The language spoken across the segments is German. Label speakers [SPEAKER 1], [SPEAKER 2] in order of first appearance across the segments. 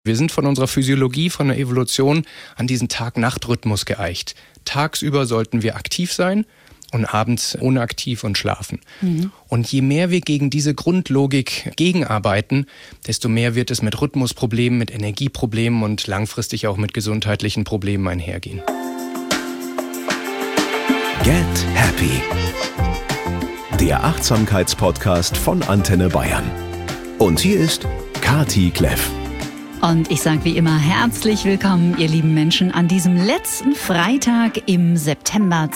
[SPEAKER 1] Wir sind von unserer Physiologie, von der Evolution an diesen Tag-Nacht-Rhythmus geeicht. Tagsüber sollten wir aktiv sein und abends unaktiv und schlafen. Und je mehr wir gegen diese Grundlogik gegenarbeiten, desto mehr wird es mit Rhythmusproblemen, mit Energieproblemen und langfristig auch mit gesundheitlichen Problemen einhergehen.
[SPEAKER 2] Get Happy. Der Achtsamkeitspodcast von Antenne Bayern. Und hier ist Kati Kleff.
[SPEAKER 3] Und ich sage wie immer herzlich willkommen, ihr lieben Menschen, an diesem letzten Freitag im September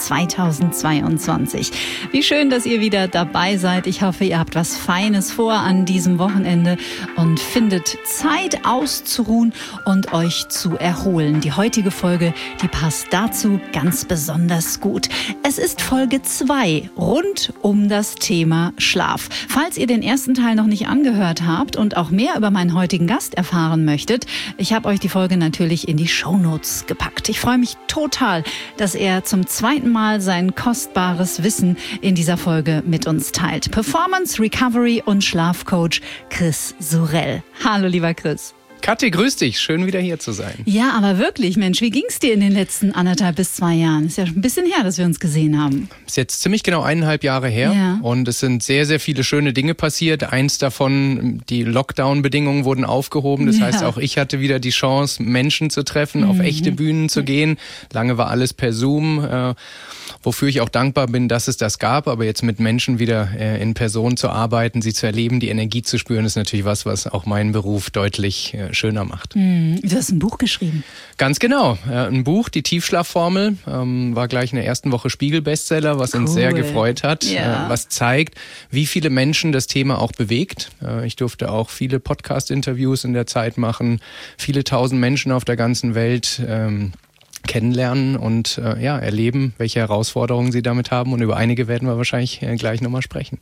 [SPEAKER 3] 2022. Wie schön, dass ihr wieder dabei seid. Ich hoffe, ihr habt was Feines vor an diesem Wochenende und findet Zeit auszuruhen und euch zu erholen. Die heutige Folge, die passt dazu ganz besonders gut. Es ist Folge 2 rund um das Thema Schlaf. Falls ihr den ersten Teil noch nicht angehört habt und auch mehr über meinen heutigen Gast erfahren möchtet, ich habe euch die Folge natürlich in die Shownotes gepackt. Ich freue mich total, dass er zum zweiten Mal sein kostbares Wissen in dieser Folge mit uns teilt. Performance, Recovery und Schlafcoach Chris Sorel. Hallo, lieber Chris.
[SPEAKER 1] Kathi, grüß dich. Schön, wieder hier zu sein.
[SPEAKER 3] Ja, aber wirklich, Mensch, wie ging's dir in den letzten 1,5 bis 2 Jahren? Ist ja schon ein bisschen her, dass wir uns gesehen haben.
[SPEAKER 1] Ist jetzt ziemlich genau 1,5 Jahre her.
[SPEAKER 3] Ja.
[SPEAKER 1] Und es sind sehr, sehr viele schöne Dinge passiert. Eins davon, die Lockdown-Bedingungen wurden aufgehoben. Das heißt, auch ich hatte wieder die Chance, Menschen zu treffen, auf echte Bühnen zu gehen. Lange war alles per Zoom, wofür ich auch dankbar bin, dass es das gab. Aber jetzt mit Menschen wieder in Person zu arbeiten, sie zu erleben, die Energie zu spüren, ist natürlich was auch meinen Beruf deutlich schöner macht.
[SPEAKER 3] Du hast ein Buch geschrieben.
[SPEAKER 1] Ganz genau. Ein Buch, die Tiefschlafformel, war gleich in der ersten Woche Spiegel-Bestseller, was uns sehr gefreut hat, was zeigt, wie viele Menschen das Thema auch bewegt. Ich durfte auch viele Podcast-Interviews in der Zeit machen, viele tausend Menschen auf der ganzen Welt kennenlernen und erleben, welche Herausforderungen sie damit haben. Und über einige werden wir wahrscheinlich gleich nochmal sprechen.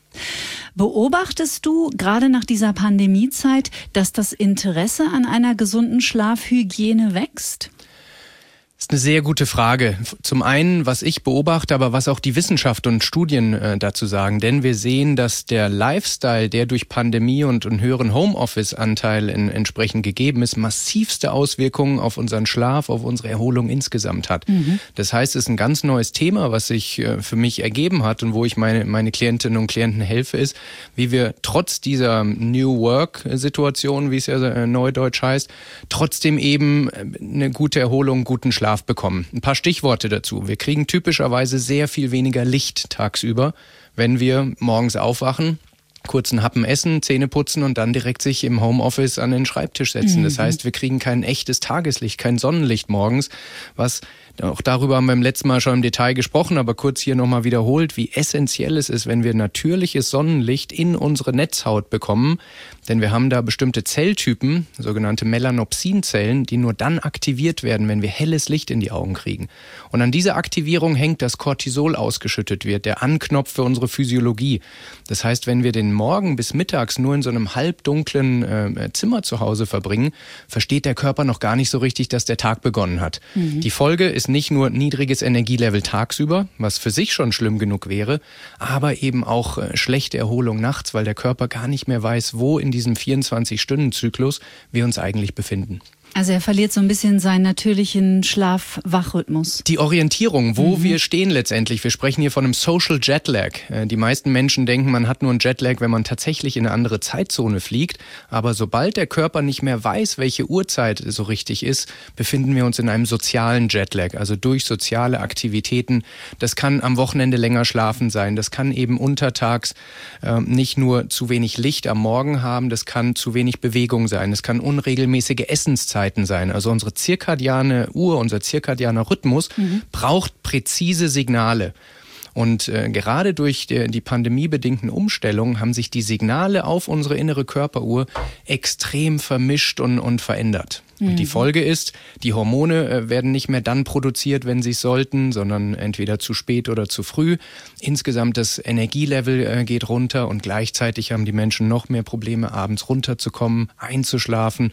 [SPEAKER 3] Beobachtest du gerade nach dieser Pandemiezeit, dass das Interesse an einer gesunden Schlafhygiene wächst?
[SPEAKER 1] Das ist eine sehr gute Frage. Zum einen, was ich beobachte, aber was auch die Wissenschaft und Studien dazu sagen. Denn wir sehen, dass der Lifestyle, der durch Pandemie und einen höheren Homeoffice-Anteil entsprechend gegeben ist, massivste Auswirkungen auf unseren Schlaf, auf unsere Erholung insgesamt hat. Das heißt, es ist ein ganz neues Thema, was sich für mich ergeben hat und wo ich meine Klientinnen und Klienten helfe, ist, wie wir trotz dieser New Work-Situation, wie es ja neudeutsch heißt, trotzdem eben eine gute Erholung, guten Schlaf bekommen. Ein paar Stichworte dazu. Wir kriegen typischerweise sehr viel weniger Licht tagsüber, wenn wir morgens aufwachen, kurzen Happen essen, Zähne putzen und dann direkt sich im Homeoffice an den Schreibtisch setzen. Das heißt, wir kriegen kein echtes Tageslicht, kein Sonnenlicht morgens, was auch darüber haben wir beim letzten Mal schon im Detail gesprochen, aber kurz hier nochmal wiederholt, wie essentiell es ist, wenn wir natürliches Sonnenlicht in unsere Netzhaut bekommen. Denn wir haben da bestimmte Zelltypen, sogenannte Melanopsin-Zellen, die nur dann aktiviert werden, wenn wir helles Licht in die Augen kriegen. Und an dieser Aktivierung hängt, dass Cortisol ausgeschüttet wird, der Anknopf für unsere Physiologie. Das heißt, wenn wir den Morgen bis mittags nur in so einem halbdunklen Zimmer zu Hause verbringen, versteht der Körper noch gar nicht so richtig, dass der Tag begonnen hat. Die Folge ist nicht nur niedriges Energielevel tagsüber, was für sich schon schlimm genug wäre, aber eben auch schlechte Erholung nachts, weil der Körper gar nicht mehr weiß, wo in diesem 24-Stunden-Zyklus wir uns eigentlich befinden.
[SPEAKER 3] Also er verliert so ein bisschen seinen natürlichen Schlaf-Wach-Rhythmus.
[SPEAKER 1] Die Orientierung, wo wir stehen letztendlich. Wir sprechen hier von einem Social Jetlag. Die meisten Menschen denken, man hat nur einen Jetlag, wenn man tatsächlich in eine andere Zeitzone fliegt. Aber sobald der Körper nicht mehr weiß, welche Uhrzeit so richtig ist, befinden wir uns in einem sozialen Jetlag. Also durch soziale Aktivitäten. Das kann am Wochenende länger schlafen sein. Das kann eben untertags nicht nur zu wenig Licht am Morgen haben. Das kann zu wenig Bewegung sein. Das kann unregelmäßige Essenszeiten sein. Also unsere zirkadiane Uhr, unser zirkadianer Rhythmus braucht präzise Signale. Und gerade durch die pandemiebedingten Umstellungen haben sich die Signale auf unsere innere Körperuhr extrem vermischt und verändert. Und die Folge ist, die Hormone werden nicht mehr dann produziert, wenn sie es sollten, sondern entweder zu spät oder zu früh. Insgesamt das Energielevel geht runter und gleichzeitig haben die Menschen noch mehr Probleme, abends runterzukommen, einzuschlafen,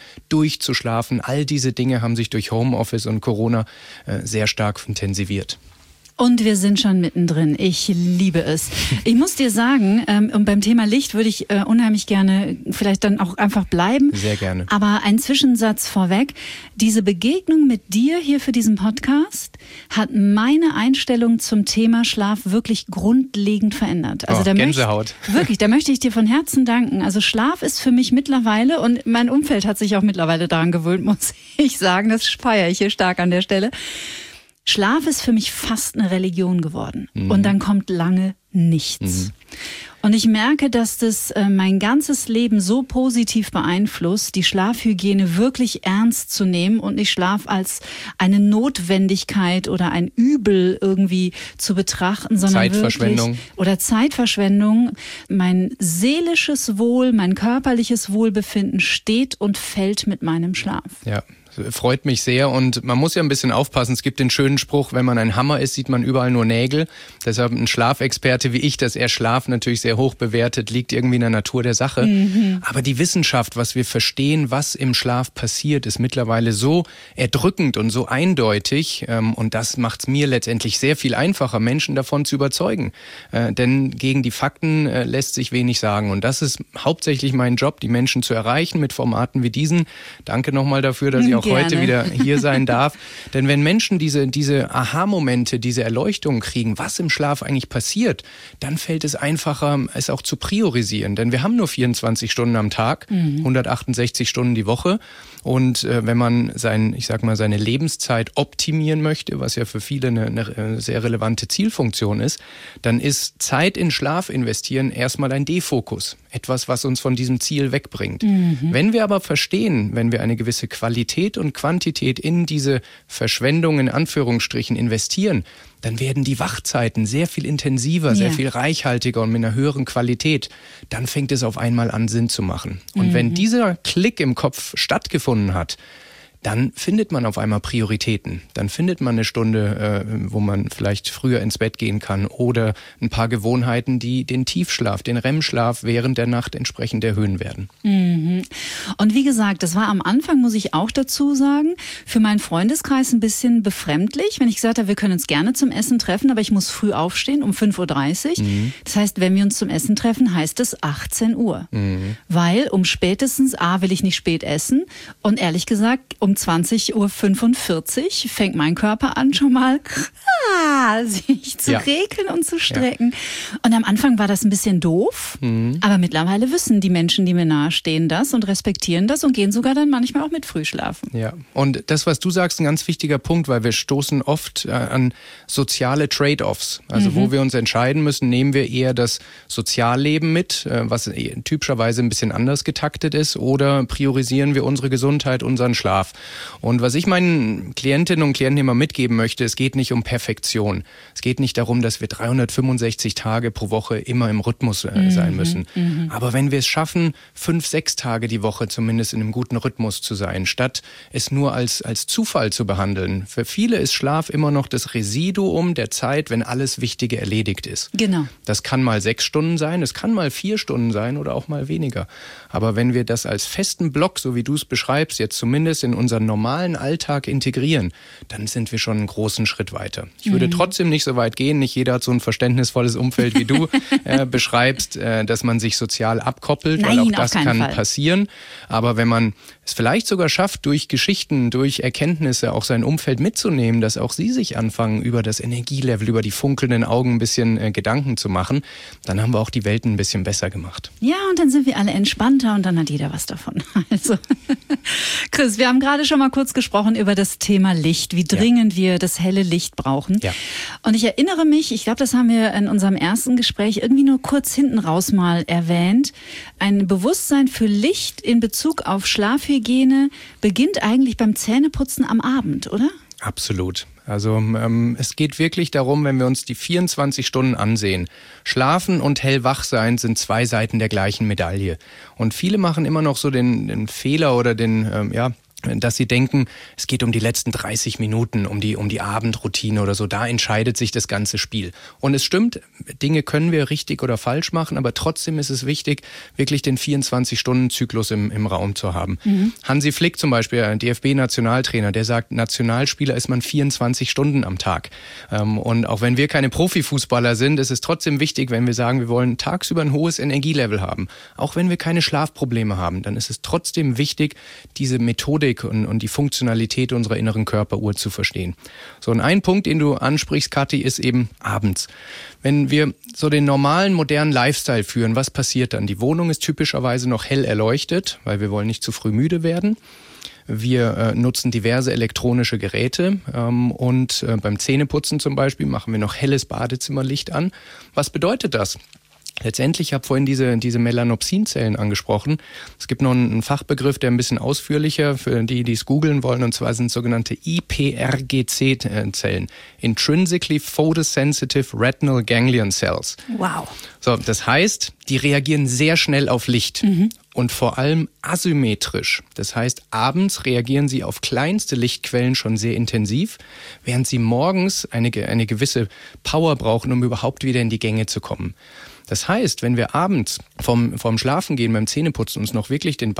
[SPEAKER 1] durchzuschlafen. All diese Dinge haben sich durch Homeoffice und Corona sehr stark intensiviert.
[SPEAKER 3] Und wir sind schon mittendrin. Ich liebe es. Ich muss dir sagen, und beim Thema Licht würde ich unheimlich gerne vielleicht dann auch einfach bleiben.
[SPEAKER 1] Sehr gerne.
[SPEAKER 3] Aber ein Zwischensatz vorweg. Diese Begegnung mit dir hier für diesen Podcast hat meine Einstellung zum Thema Schlaf wirklich grundlegend verändert. Also
[SPEAKER 1] Gänsehaut.
[SPEAKER 3] Da möchte ich dir von Herzen danken. Also Schlaf ist für mich mittlerweile, und mein Umfeld hat sich auch mittlerweile daran gewöhnt, muss ich sagen, das feiere ich hier stark an der Stelle. Schlaf ist für mich fast eine Religion geworden. Und dann kommt lange nichts. Und ich merke, dass das mein ganzes Leben so positiv beeinflusst, die Schlafhygiene wirklich ernst zu nehmen und nicht Schlaf als eine Notwendigkeit oder ein Übel irgendwie zu betrachten, sondern
[SPEAKER 1] Zeitverschwendung.
[SPEAKER 3] Zeitverschwendung. Mein seelisches Wohl, mein körperliches Wohlbefinden steht und fällt mit meinem Schlaf.
[SPEAKER 1] Ja. Freut mich sehr, und man muss ja ein bisschen aufpassen. Es gibt den schönen Spruch, wenn man ein Hammer ist, sieht man überall nur Nägel. Deshalb ein Schlafexperte wie ich, dass er Schlaf natürlich sehr hoch bewertet, liegt irgendwie in der Natur der Sache. Aber die Wissenschaft, was wir verstehen, was im Schlaf passiert, ist mittlerweile so erdrückend und so eindeutig. Und das macht es mir letztendlich sehr viel einfacher, Menschen davon zu überzeugen. Denn gegen die Fakten lässt sich wenig sagen. Und das ist hauptsächlich mein Job, die Menschen zu erreichen mit Formaten wie diesen. Danke nochmal dafür, dass ich auch heute wieder hier sein darf. Denn wenn Menschen diese Aha-Momente, diese Erleuchtung kriegen, was im Schlaf eigentlich passiert, dann fällt es einfacher, es auch zu priorisieren. Denn wir haben nur 24 Stunden am Tag, 168 Stunden die Woche. Und wenn man seine Lebenszeit optimieren möchte, was ja für viele eine sehr relevante Zielfunktion ist, dann ist Zeit in Schlaf investieren erstmal ein Defokus. Etwas, was uns von diesem Ziel wegbringt. Wenn wir aber verstehen, wenn wir eine gewisse Qualität und Quantität in diese Verschwendung in Anführungsstrichen investieren, dann werden die Wachzeiten sehr viel intensiver, sehr viel reichhaltiger und mit einer höheren Qualität. Dann fängt es auf einmal an, Sinn zu machen. Und wenn dieser Klick im Kopf stattgefunden hat, dann findet man auf einmal Prioritäten. Dann findet man eine Stunde, wo man vielleicht früher ins Bett gehen kann, oder ein paar Gewohnheiten, die den Tiefschlaf, den REM-Schlaf während der Nacht entsprechend erhöhen werden.
[SPEAKER 3] Und wie gesagt, das war am Anfang, muss ich auch dazu sagen, für meinen Freundeskreis ein bisschen befremdlich, wenn ich gesagt habe, wir können uns gerne zum Essen treffen, aber ich muss früh aufstehen, um 5.30 Uhr. Das heißt, wenn wir uns zum Essen treffen, heißt es 18 Uhr. Weil um spätestens, will ich nicht spät essen, und ehrlich gesagt, um 20.45 Uhr fängt mein Körper an, schon mal sich zu regeln und zu strecken. Ja. Und am Anfang war das ein bisschen doof, aber mittlerweile wissen die Menschen, die mir nahestehen, das und respektieren das und gehen sogar dann manchmal auch mit Frühschlafen.
[SPEAKER 1] Ja, und das, was du sagst, ein ganz wichtiger Punkt, weil wir stoßen oft an soziale Trade-offs. Also wo wir uns entscheiden müssen, nehmen wir eher das Sozialleben mit, was typischerweise ein bisschen anders getaktet ist, oder priorisieren wir unsere Gesundheit, unseren Schlaf. Und was ich meinen Klientinnen und Klienten immer mitgeben möchte, es geht nicht um Perfektion. Es geht nicht darum, dass wir 365 Tage pro Woche immer im Rhythmus sein müssen. Aber wenn wir es schaffen, 5-6 Tage die Woche zumindest in einem guten Rhythmus zu sein, statt es nur als Zufall zu behandeln. Für viele ist Schlaf immer noch das Residuum der Zeit, wenn alles Wichtige erledigt ist.
[SPEAKER 3] Genau.
[SPEAKER 1] Das kann mal 6 Stunden sein, es kann mal 4 Stunden sein oder auch mal weniger. Aber wenn wir das als festen Block, so wie du es beschreibst, jetzt zumindest in unseren normalen Alltag integrieren, dann sind wir schon einen großen Schritt weiter. Ich würde trotzdem nicht so weit gehen, nicht jeder hat so ein verständnisvolles Umfeld wie du beschreibst, dass man sich sozial abkoppelt, weil auch das kann passieren. Aber wenn man es vielleicht sogar schafft, durch Geschichten, durch Erkenntnisse auch sein Umfeld mitzunehmen, dass auch sie sich anfangen, über das Energielevel, über die funkelnden Augen ein bisschen Gedanken zu machen, dann haben wir auch die Welt ein bisschen besser gemacht.
[SPEAKER 3] Ja, und dann sind wir alle entspannter und dann hat jeder was davon. Also, Chris, wir haben gerade schon mal kurz gesprochen über das Thema Licht, wie dringend wir das helle Licht brauchen. Ja. Und ich erinnere mich, ich glaube, das haben wir in unserem ersten Gespräch irgendwie nur kurz hinten raus mal erwähnt, ein Bewusstsein für Licht in Bezug auf Schlafhygiene beginnt eigentlich beim Zähneputzen am Abend, oder?
[SPEAKER 1] Absolut. Also es geht wirklich darum, wenn wir uns die 24 Stunden ansehen. Schlafen und hellwach sein sind 2 Seiten der gleichen Medaille. Und viele machen immer noch so den Fehler oder den dass sie denken, es geht um die letzten 30 Minuten, um die Abendroutine oder so. Da entscheidet sich das ganze Spiel. Und es stimmt, Dinge können wir richtig oder falsch machen, aber trotzdem ist es wichtig, wirklich den 24-Stunden-Zyklus im Raum zu haben. Hansi Flick zum Beispiel, ein DFB-Nationaltrainer, der sagt, Nationalspieler ist man 24 Stunden am Tag. Und auch wenn wir keine Profifußballer sind, ist es trotzdem wichtig, wenn wir sagen, wir wollen tagsüber ein hohes Energielevel haben. Auch wenn wir keine Schlafprobleme haben, dann ist es trotzdem wichtig, diese Methodik und die Funktionalität unserer inneren Körperuhr zu verstehen. So, und ein Punkt, den du ansprichst, Kathi, ist eben abends. Wenn wir so den normalen, modernen Lifestyle führen, was passiert dann? Die Wohnung ist typischerweise noch hell erleuchtet, weil wir wollen nicht zu früh müde werden. Wir nutzen diverse elektronische Geräte und beim Zähneputzen zum Beispiel machen wir noch helles Badezimmerlicht an. Was bedeutet das? Letztendlich, ich habe vorhin diese Melanopsin-Zellen angesprochen. Es gibt noch einen Fachbegriff, der ein bisschen ausführlicher für die es googeln wollen, und zwar sind sogenannte IPRGC-Zellen. Intrinsically Photosensitive Retinal Ganglion Cells.
[SPEAKER 3] Wow.
[SPEAKER 1] So, das heißt, die reagieren sehr schnell auf Licht und vor allem asymmetrisch. Das heißt, abends reagieren sie auf kleinste Lichtquellen schon sehr intensiv, während sie morgens eine gewisse Power brauchen, um überhaupt wieder in die Gänge zu kommen. Das heißt, wenn wir abends vorm Schlafengehen beim Zähneputzen uns noch wirklich den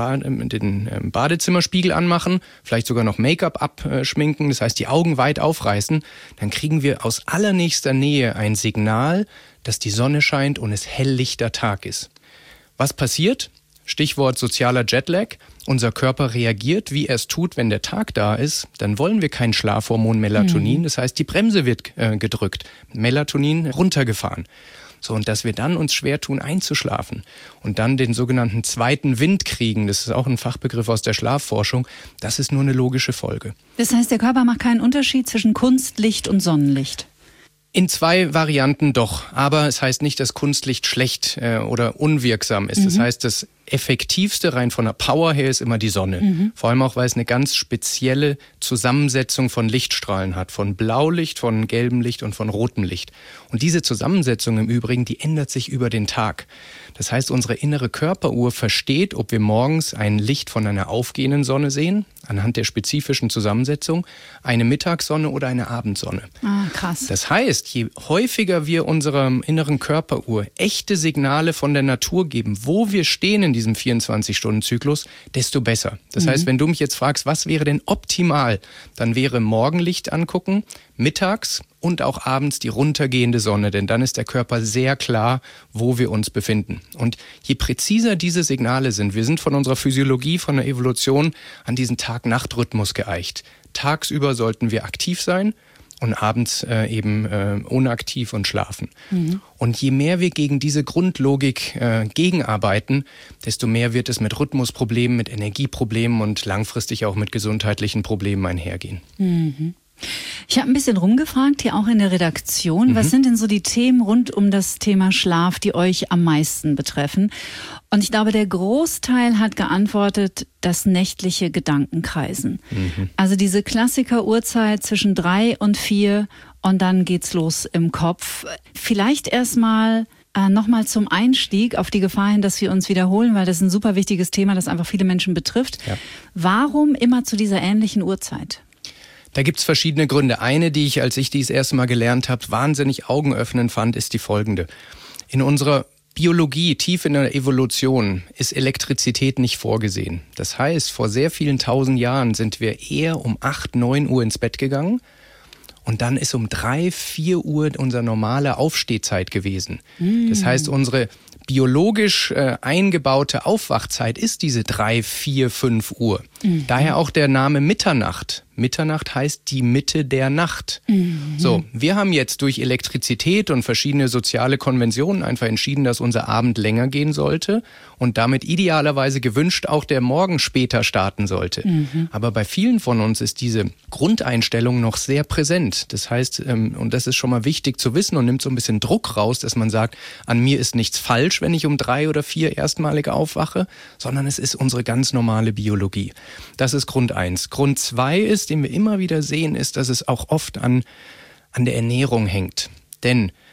[SPEAKER 1] Badezimmerspiegel anmachen, vielleicht sogar noch Make-up abschminken, das heißt die Augen weit aufreißen, dann kriegen wir aus allernächster Nähe ein Signal, dass die Sonne scheint und es helllichter Tag ist. Was passiert? Stichwort sozialer Jetlag. Unser Körper reagiert, wie er es tut, wenn der Tag da ist. Dann wollen wir kein Schlafhormon Melatonin. Das heißt, die Bremse wird gedrückt, Melatonin runtergefahren. So, und dass wir dann uns schwer tun, einzuschlafen und dann den sogenannten zweiten Wind kriegen, das ist auch ein Fachbegriff aus der Schlafforschung, das ist nur eine logische Folge.
[SPEAKER 3] Das heißt, der Körper macht keinen Unterschied zwischen Kunstlicht und Sonnenlicht?
[SPEAKER 1] In 2 Varianten doch, aber es heißt nicht, dass Kunstlicht schlecht oder unwirksam ist. Das heißt, das Effektivste rein von der Power her ist immer die Sonne. Vor allem auch, weil es eine ganz spezielle Zusammensetzung von Lichtstrahlen hat. Von Blaulicht, von gelbem Licht und von rotem Licht. Und diese Zusammensetzung im Übrigen, die ändert sich über den Tag. Das heißt, unsere innere Körperuhr versteht, ob wir morgens ein Licht von einer aufgehenden Sonne sehen, anhand der spezifischen Zusammensetzung, eine Mittagssonne oder eine Abendsonne.
[SPEAKER 3] Ah, krass.
[SPEAKER 1] Das heißt, je häufiger wir unserer inneren Körperuhr echte Signale von der Natur geben, wo wir stehen in diesem 24-Stunden-Zyklus, desto besser. Das heißt, wenn du mich jetzt fragst, was wäre denn optimal, dann wäre Morgenlicht angucken, mittags und auch abends die runtergehende Sonne, denn dann ist der Körper sehr klar, wo wir uns befinden. Und je präziser diese Signale sind, wir sind von unserer Physiologie, von der Evolution an diesen Tag-Nacht-Rhythmus geeicht. Tagsüber sollten wir aktiv sein und abends eben unaktiv und schlafen. Und je mehr wir gegen diese Grundlogik gegenarbeiten, desto mehr wird es mit Rhythmusproblemen, mit Energieproblemen und langfristig auch mit gesundheitlichen Problemen einhergehen.
[SPEAKER 3] Ich habe ein bisschen rumgefragt, hier auch in der Redaktion. Was sind denn so die Themen rund um das Thema Schlaf, die euch am meisten betreffen? Und ich glaube, der Großteil hat geantwortet, das nächtliche Gedankenkreisen. Also diese Klassiker-Uhrzeit zwischen 3 und 4 und dann geht's los im Kopf. Vielleicht erstmal nochmal zum Einstieg auf die Gefahr hin, dass wir uns wiederholen, weil das ist ein super wichtiges Thema, das einfach viele Menschen betrifft. Ja. Warum immer zu dieser ähnlichen Uhrzeit?
[SPEAKER 1] Da gibt's verschiedene Gründe. Eine, die ich, als ich dies erste Mal gelernt habe, wahnsinnig augenöffnend fand, ist die folgende. In unserer Biologie, tief in der Evolution, ist Elektrizität nicht vorgesehen. Das heißt, vor sehr vielen 1000 Jahren sind wir eher um 8, 9 Uhr ins Bett gegangen. Und dann ist um 3, 4 Uhr unsere normale Aufstehzeit gewesen. Das heißt, unsere biologisch eingebaute Aufwachzeit ist diese 3, 4, 5 Uhr. Daher auch der Name Mitternacht. Mitternacht heißt die Mitte der Nacht. So, wir haben jetzt durch Elektrizität und verschiedene soziale Konventionen einfach entschieden, dass unser Abend länger gehen sollte und damit idealerweise gewünscht auch der Morgen später starten sollte. Aber bei vielen von uns ist diese Grundeinstellung noch sehr präsent. Das heißt, und das ist schon mal wichtig zu wissen und nimmt so ein bisschen Druck raus, dass man sagt, an mir ist nichts falsch, wenn ich um 3 oder 4 erstmalig aufwache, sondern es ist unsere ganz normale Biologie. Das ist Grund 1. Grund 2 ist, den wir immer wieder sehen, ist, dass es auch oft an der Ernährung hängt. Denn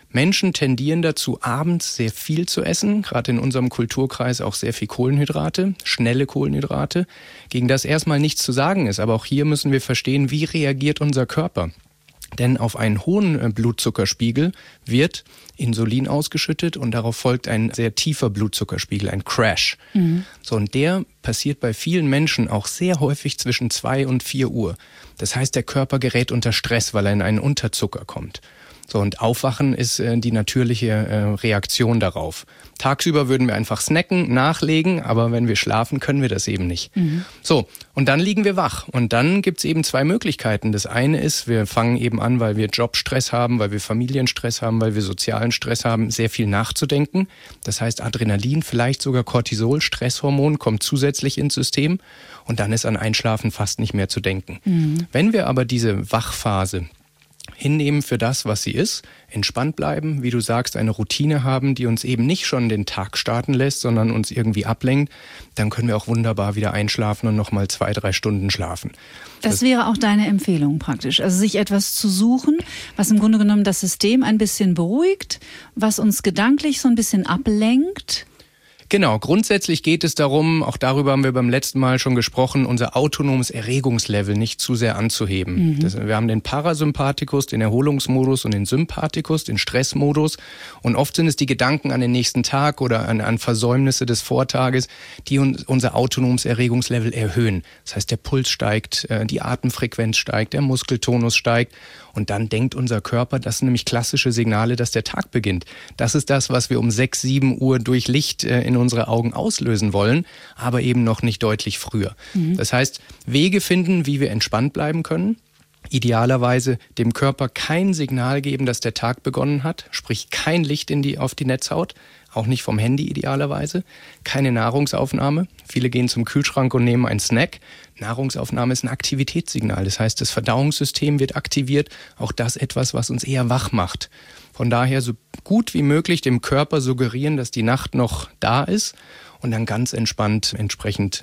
[SPEAKER 1] Menschen tendieren dazu, abends sehr viel zu essen, gerade in unserem Kulturkreis auch sehr viel Kohlenhydrate, schnelle Kohlenhydrate, gegen das erstmal nichts zu sagen ist. Aber auch hier müssen wir verstehen, wie reagiert unser Körper. Denn auf einen hohen Blutzuckerspiegel wird Insulin ausgeschüttet und darauf folgt ein sehr tiefer Blutzuckerspiegel, ein Crash. So, und der passiert bei vielen Menschen auch sehr häufig zwischen 2 und 4 Uhr. Das heißt, der Körper gerät unter Stress, weil er in einen Unterzucker kommt. So, und Aufwachen ist die natürliche Reaktion darauf. Tagsüber würden wir einfach snacken, nachlegen, aber wenn wir schlafen, können wir das eben nicht. So, und dann liegen wir wach. Und dann gibt's eben 2 Möglichkeiten. Das eine ist, wir fangen eben an, weil wir Jobstress haben, weil wir Familienstress haben, weil wir sozialen Stress haben, sehr viel nachzudenken. Das heißt, Adrenalin, vielleicht sogar Cortisol, Stresshormon, kommt zusätzlich ins System. Und dann ist an Einschlafen fast nicht mehr zu denken. Wenn wir aber diese Wachphase hinnehmen für das, was sie ist, entspannt bleiben, wie du sagst, eine Routine haben, die uns eben nicht schon den Tag starten lässt, sondern uns irgendwie ablenkt, dann können wir auch wunderbar wieder einschlafen und nochmal 2-3 Stunden schlafen.
[SPEAKER 3] Das wäre auch deine Empfehlung praktisch. Also sich etwas zu suchen, was im Grunde genommen das System ein bisschen beruhigt, was uns gedanklich so ein bisschen ablenkt.
[SPEAKER 1] Genau, grundsätzlich geht es darum, auch darüber haben wir beim letzten Mal schon gesprochen, unser autonomes Erregungslevel nicht zu sehr anzuheben. Wir haben den Parasympathikus, den Erholungsmodus und den Sympathikus, den Stressmodus. Und oft sind es die Gedanken an den nächsten Tag oder an Versäumnisse des Vortages, die unser autonomes Erregungslevel erhöhen. Das heißt, der Puls steigt, die Atemfrequenz steigt, der Muskeltonus steigt. Und dann denkt unser Körper, das sind nämlich klassische Signale, dass der Tag beginnt. Das ist das, was wir um 6, 7 Uhr durch Licht in unsere Augen auslösen wollen, aber eben noch nicht deutlich früher. Das heißt, Wege finden, wie wir entspannt bleiben können. Idealerweise dem Körper kein Signal geben, dass der Tag begonnen hat, sprich kein Licht auf die Netzhaut, auch nicht vom Handy idealerweise, keine Nahrungsaufnahme. Viele gehen zum Kühlschrank und nehmen einen Snack. Nahrungsaufnahme ist ein Aktivitätssignal, das heißt, das Verdauungssystem wird aktiviert, auch das etwas, was uns eher wach macht. Von daher so gut wie möglich dem Körper suggerieren, dass die Nacht noch da ist und dann ganz entspannt entsprechend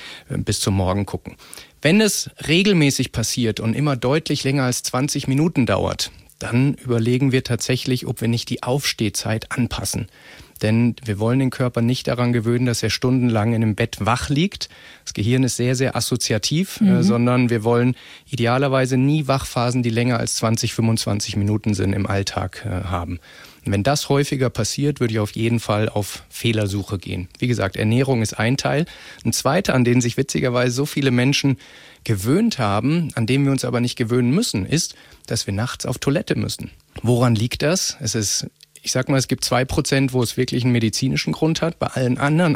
[SPEAKER 1] bis zum Morgen gucken. Wenn es regelmäßig passiert und immer deutlich länger als 20 Minuten dauert, dann überlegen wir tatsächlich, ob wir nicht die Aufstehzeit anpassen. Denn wir wollen den Körper nicht daran gewöhnen, dass er stundenlang in einem Bett wach liegt. Das Gehirn ist sehr, sehr assoziativ, sondern wir wollen idealerweise nie Wachphasen, die länger als 20, 25 Minuten sind im Alltag haben. Und wenn das häufiger passiert, würde ich auf jeden Fall auf Fehlersuche gehen. Wie gesagt, Ernährung ist ein Teil. Ein zweiter, an den sich witzigerweise so viele Menschen gewöhnt haben, an dem wir uns aber nicht gewöhnen müssen, ist, dass wir nachts auf Toilette müssen. Woran liegt das? Ich sag mal, es gibt 2%, wo es wirklich einen medizinischen Grund hat. Bei allen anderen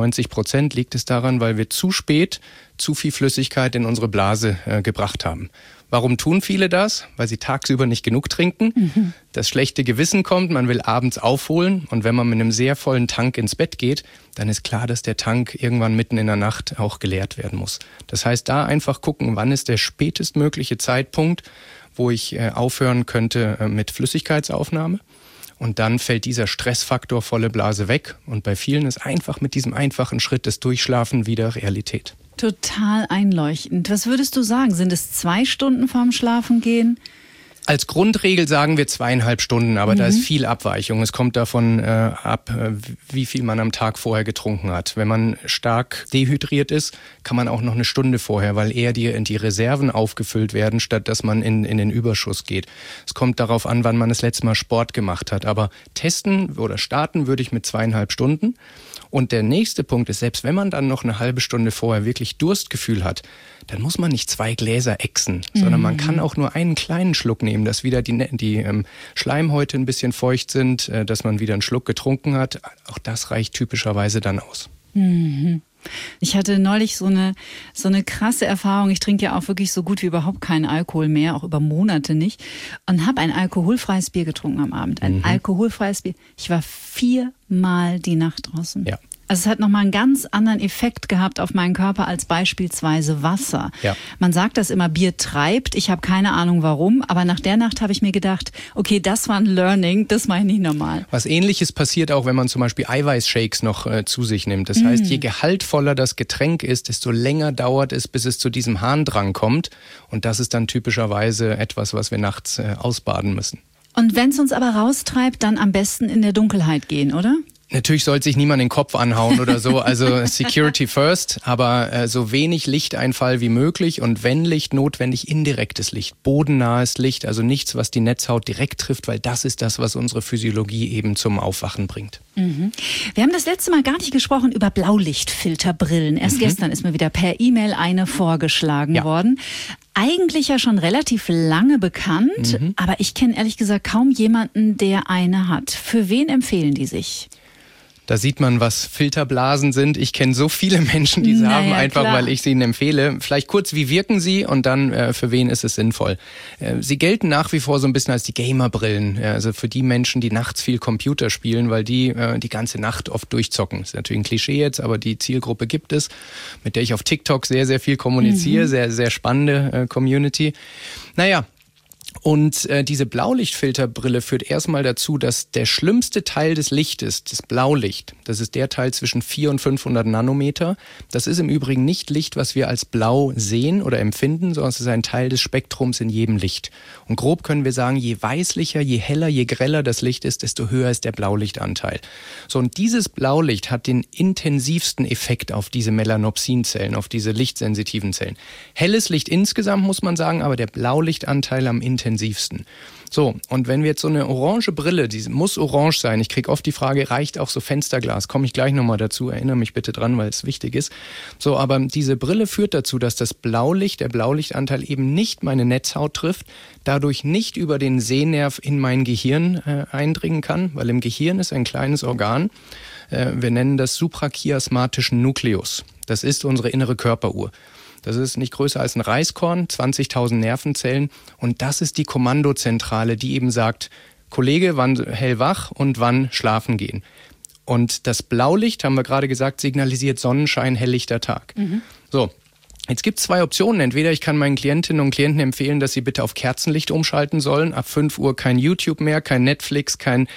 [SPEAKER 1] 98% liegt es daran, weil wir zu spät zu viel Flüssigkeit in unsere Blase gebracht haben. Warum tun viele das? Weil sie tagsüber nicht genug trinken. Das schlechte Gewissen kommt, man will abends aufholen. Und wenn man mit einem sehr vollen Tank ins Bett geht, dann ist klar, dass der Tank irgendwann mitten in der Nacht auch geleert werden muss. Das heißt, da einfach gucken, wann ist der spätestmögliche Zeitpunkt, wo ich aufhören könnte mit Flüssigkeitsaufnahme. Und dann fällt dieser Stressfaktor volle Blase weg. Und bei vielen ist einfach mit diesem einfachen Schritt des Durchschlafen wieder Realität.
[SPEAKER 3] Total einleuchtend. Was würdest du sagen? Sind es 2 Stunden vorm Schlafengehen?
[SPEAKER 1] Als Grundregel sagen wir 2,5 Stunden, aber da ist viel Abweichung. Es kommt davon ab, wie viel man am Tag vorher getrunken hat. Wenn man stark dehydriert ist, kann man auch noch eine Stunde vorher, weil eher die Reserven aufgefüllt werden, statt dass man in den Überschuss geht. Es kommt darauf an, wann man das letzte Mal Sport gemacht hat. Aber testen oder starten würde ich mit 2,5 Stunden. Und der nächste Punkt ist, selbst wenn man dann noch eine halbe Stunde vorher wirklich Durstgefühl hat, dann muss man nicht 2 Gläser ächzen, sondern man kann auch nur einen kleinen Schluck nehmen, dass wieder die Schleimhäute ein bisschen feucht sind, dass man wieder einen Schluck getrunken hat. Auch das reicht typischerweise dann aus.
[SPEAKER 3] Ich hatte neulich so eine krasse Erfahrung. Ich trinke ja auch wirklich so gut wie überhaupt keinen Alkohol mehr, auch über Monate nicht. Und habe ein alkoholfreies Bier getrunken am Abend. Ein alkoholfreies Bier. Ich war 4-mal die Nacht draußen. Ja. Also es hat nochmal einen ganz anderen Effekt gehabt auf meinen Körper als beispielsweise Wasser. Ja. Man sagt das immer, Bier treibt. Ich habe keine Ahnung warum, aber nach der Nacht habe ich mir gedacht, okay, das war ein Learning, das mache ich nicht normal.
[SPEAKER 1] Was Ähnliches passiert auch, wenn man zum Beispiel Eiweißshakes noch zu sich nimmt. Das heißt, je gehaltvoller das Getränk ist, desto länger dauert es, bis es zu diesem Harndrang kommt. Und das ist dann typischerweise etwas, was wir nachts ausbaden müssen.
[SPEAKER 3] Und wenn es uns aber raustreibt, dann am besten in der Dunkelheit gehen, oder?
[SPEAKER 1] Natürlich sollte sich niemand den Kopf anhauen oder so, also Security first, aber so wenig Lichteinfall wie möglich und wenn Licht notwendig, indirektes Licht, bodennahes Licht, also nichts, was die Netzhaut direkt trifft, weil das ist das, was unsere Physiologie eben zum Aufwachen bringt.
[SPEAKER 3] Mhm. Wir haben das letzte Mal gar nicht gesprochen über Blaulichtfilterbrillen. Erst gestern ist mir wieder per E-Mail eine vorgeschlagen worden. Eigentlich ja schon relativ lange bekannt, aber ich kenne ehrlich gesagt kaum jemanden, der eine hat. Für wen empfehlen die sich?
[SPEAKER 1] Da sieht man, was Filterblasen sind. Ich kenne so viele Menschen, die sie haben, einfach weil ich sie ihnen empfehle. Vielleicht kurz, wie wirken sie und dann für wen ist es sinnvoll? Sie gelten nach wie vor so ein bisschen als die Gamerbrillen. Also für die Menschen, die nachts viel Computer spielen, weil die die ganze Nacht oft durchzocken. Das ist natürlich ein Klischee jetzt, aber die Zielgruppe gibt es, mit der ich auf TikTok sehr, sehr viel kommuniziere. Sehr, sehr spannende Community. Naja. Und diese Blaulichtfilterbrille führt erstmal dazu, dass der schlimmste Teil des Lichtes, das Blaulicht, das ist der Teil zwischen 400 und 500 Nanometer. Das ist im Übrigen nicht Licht, was wir als blau sehen oder empfinden, sondern es ist ein Teil des Spektrums in jedem Licht. Und grob können wir sagen, je weißlicher, je heller, je greller das Licht ist, desto höher ist der Blaulichtanteil. So, und dieses Blaulicht hat den intensivsten Effekt auf diese Melanopsinzellen, auf diese lichtsensitiven Zellen. Helles Licht insgesamt, muss man sagen, aber der Blaulichtanteil am intensivsten. So, und wenn wir jetzt so eine orange Brille, die muss orange sein, ich kriege oft die Frage, reicht auch so Fensterglas? Komme ich gleich nochmal dazu, erinnere mich bitte dran, weil es wichtig ist. So, aber diese Brille führt dazu, dass das Blaulicht, der Blaulichtanteil eben nicht meine Netzhaut trifft, dadurch nicht über den Sehnerv in mein Gehirn eindringen kann, weil im Gehirn ist ein kleines Organ, wir nennen das suprachiasmatischen Nukleus. Das ist unsere innere Körperuhr. Das ist nicht größer als ein Reiskorn, 20.000 Nervenzellen. Und das ist die Kommandozentrale, die eben sagt, Kollege, wann hellwach und wann schlafen gehen. Und das Blaulicht, haben wir gerade gesagt, signalisiert Sonnenschein, helllichter Tag. So. Jetzt gibt es zwei Optionen. Entweder ich kann meinen Klientinnen und Klienten empfehlen, dass sie bitte auf Kerzenlicht umschalten sollen. Ab 5 Uhr kein YouTube mehr, kein Netflix, kein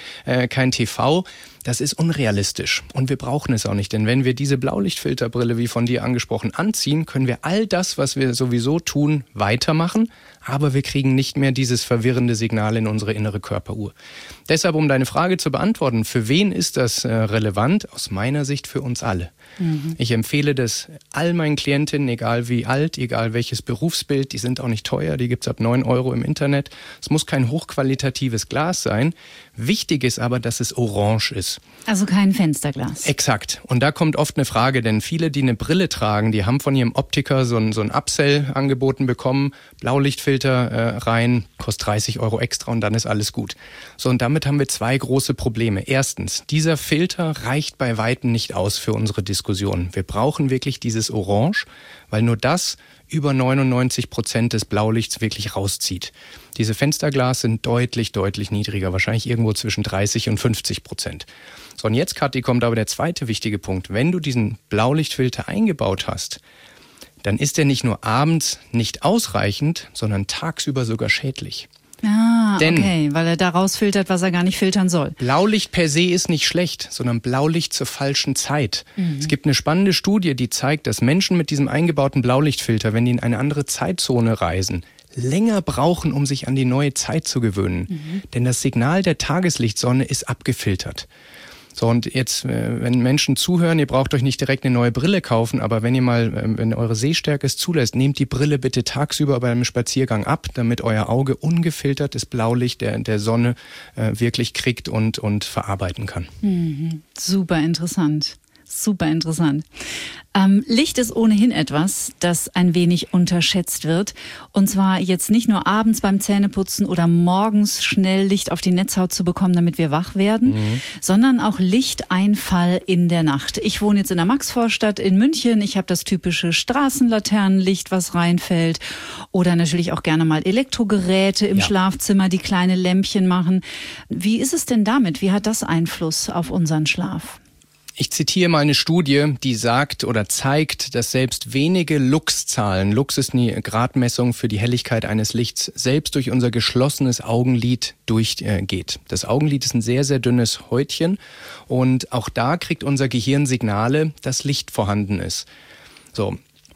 [SPEAKER 1] TV. Das ist unrealistisch und wir brauchen es auch nicht, denn wenn wir diese Blaulichtfilterbrille, wie von dir angesprochen, anziehen, können wir all das, was wir sowieso tun, weitermachen, aber wir kriegen nicht mehr dieses verwirrende Signal in unsere innere Körperuhr. Deshalb, um deine Frage zu beantworten, für wen ist das relevant? Aus meiner Sicht für uns alle. Ich empfehle das all meinen Klientinnen, egal wie alt, egal welches Berufsbild, die sind auch nicht teuer, die gibt's ab 9 € im Internet. Es muss kein hochqualitatives Glas sein. Wichtig ist aber, dass es orange ist.
[SPEAKER 3] Also kein Fensterglas.
[SPEAKER 1] Exakt. Und da kommt oft eine Frage, denn viele, die eine Brille tragen, die haben von ihrem Optiker so ein Upsell angeboten bekommen, Blaulichtfilter rein, kostet 30 € extra und dann ist alles gut. So, und damit haben wir zwei große Probleme. Erstens, dieser Filter reicht bei Weitem nicht aus für unsere Diskussion. Wir brauchen wirklich dieses Orange, weil nur das über 99% des Blaulichts wirklich rauszieht. Diese Fensterglas sind deutlich, deutlich niedriger, wahrscheinlich irgendwo zwischen 30 und 50%. So, und jetzt, Kathi, kommt aber der zweite wichtige Punkt. Wenn du diesen Blaulichtfilter eingebaut hast, dann ist der nicht nur abends nicht ausreichend, sondern tagsüber sogar schädlich.
[SPEAKER 3] Okay, weil er da rausfiltert, was er gar nicht filtern soll.
[SPEAKER 1] Blaulicht per se ist nicht schlecht, sondern Blaulicht zur falschen Zeit. Es gibt eine spannende Studie, die zeigt, dass Menschen mit diesem eingebauten Blaulichtfilter, wenn die in eine andere Zeitzone reisen, länger brauchen, um sich an die neue Zeit zu gewöhnen. Denn das Signal der Tageslichtsonne ist abgefiltert. So, und jetzt, wenn Menschen zuhören, ihr braucht euch nicht direkt eine neue Brille kaufen, aber wenn ihr mal, wenn eure Sehstärke es zulässt, nehmt die Brille bitte tagsüber bei einem Spaziergang ab, damit euer Auge ungefiltertes Blaulicht der Sonne wirklich kriegt und verarbeiten kann.
[SPEAKER 3] Super interessant. Super interessant. Licht ist ohnehin etwas, das ein wenig unterschätzt wird. Und zwar jetzt nicht nur abends beim Zähneputzen oder morgens schnell Licht auf die Netzhaut zu bekommen, damit wir wach werden, sondern auch Lichteinfall in der Nacht. Ich wohne jetzt in der Maxvorstadt in München. Ich habe das typische Straßenlaternenlicht, was reinfällt. Oder natürlich auch gerne mal Elektrogeräte im Schlafzimmer, die kleine Lämpchen machen. Wie ist es denn damit? Wie hat das Einfluss auf unseren Schlaf?
[SPEAKER 1] Ich zitiere mal eine Studie, die sagt oder zeigt, dass selbst wenige Lux-Zahlen, Lux ist eine Gradmessung für die Helligkeit eines Lichts, selbst durch unser geschlossenes Augenlid durchgeht. Das Augenlid ist ein sehr, sehr dünnes Häutchen und auch da kriegt unser Gehirn Signale, dass Licht vorhanden ist. So.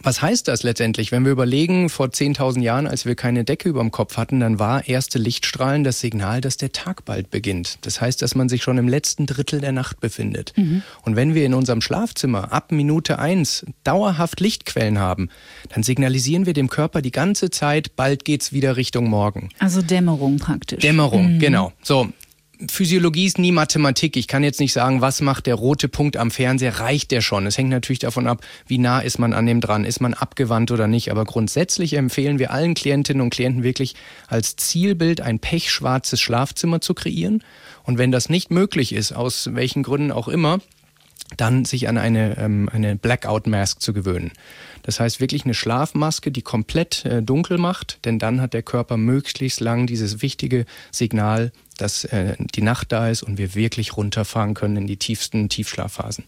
[SPEAKER 1] Was heißt das letztendlich? Wenn wir überlegen, vor 10.000 Jahren, als wir keine Decke über dem Kopf hatten, dann war erste Lichtstrahlen das Signal, dass der Tag bald beginnt. Das heißt, dass man sich schon im letzten Drittel der Nacht befindet. Und wenn wir in unserem Schlafzimmer ab Minute 1 dauerhaft Lichtquellen haben, dann signalisieren wir dem Körper die ganze Zeit, bald geht's wieder Richtung Morgen.
[SPEAKER 3] Also Dämmerung praktisch.
[SPEAKER 1] Dämmerung, genau. So. Physiologie ist nie Mathematik. Ich kann jetzt nicht sagen, was macht der rote Punkt am Fernseher, reicht der schon? Es hängt natürlich davon ab, wie nah ist man an dem dran, ist man abgewandt oder nicht. Aber grundsätzlich empfehlen wir allen Klientinnen und Klienten wirklich als Zielbild ein pechschwarzes Schlafzimmer zu kreieren. Und wenn das nicht möglich ist, aus welchen Gründen auch immer, dann sich an eine Blackout-Mask zu gewöhnen. Das heißt wirklich eine Schlafmaske, die komplett dunkel macht, denn dann hat der Körper möglichst lang dieses wichtige Signal, dass die Nacht da ist und wir wirklich runterfahren können in die tiefsten Tiefschlafphasen.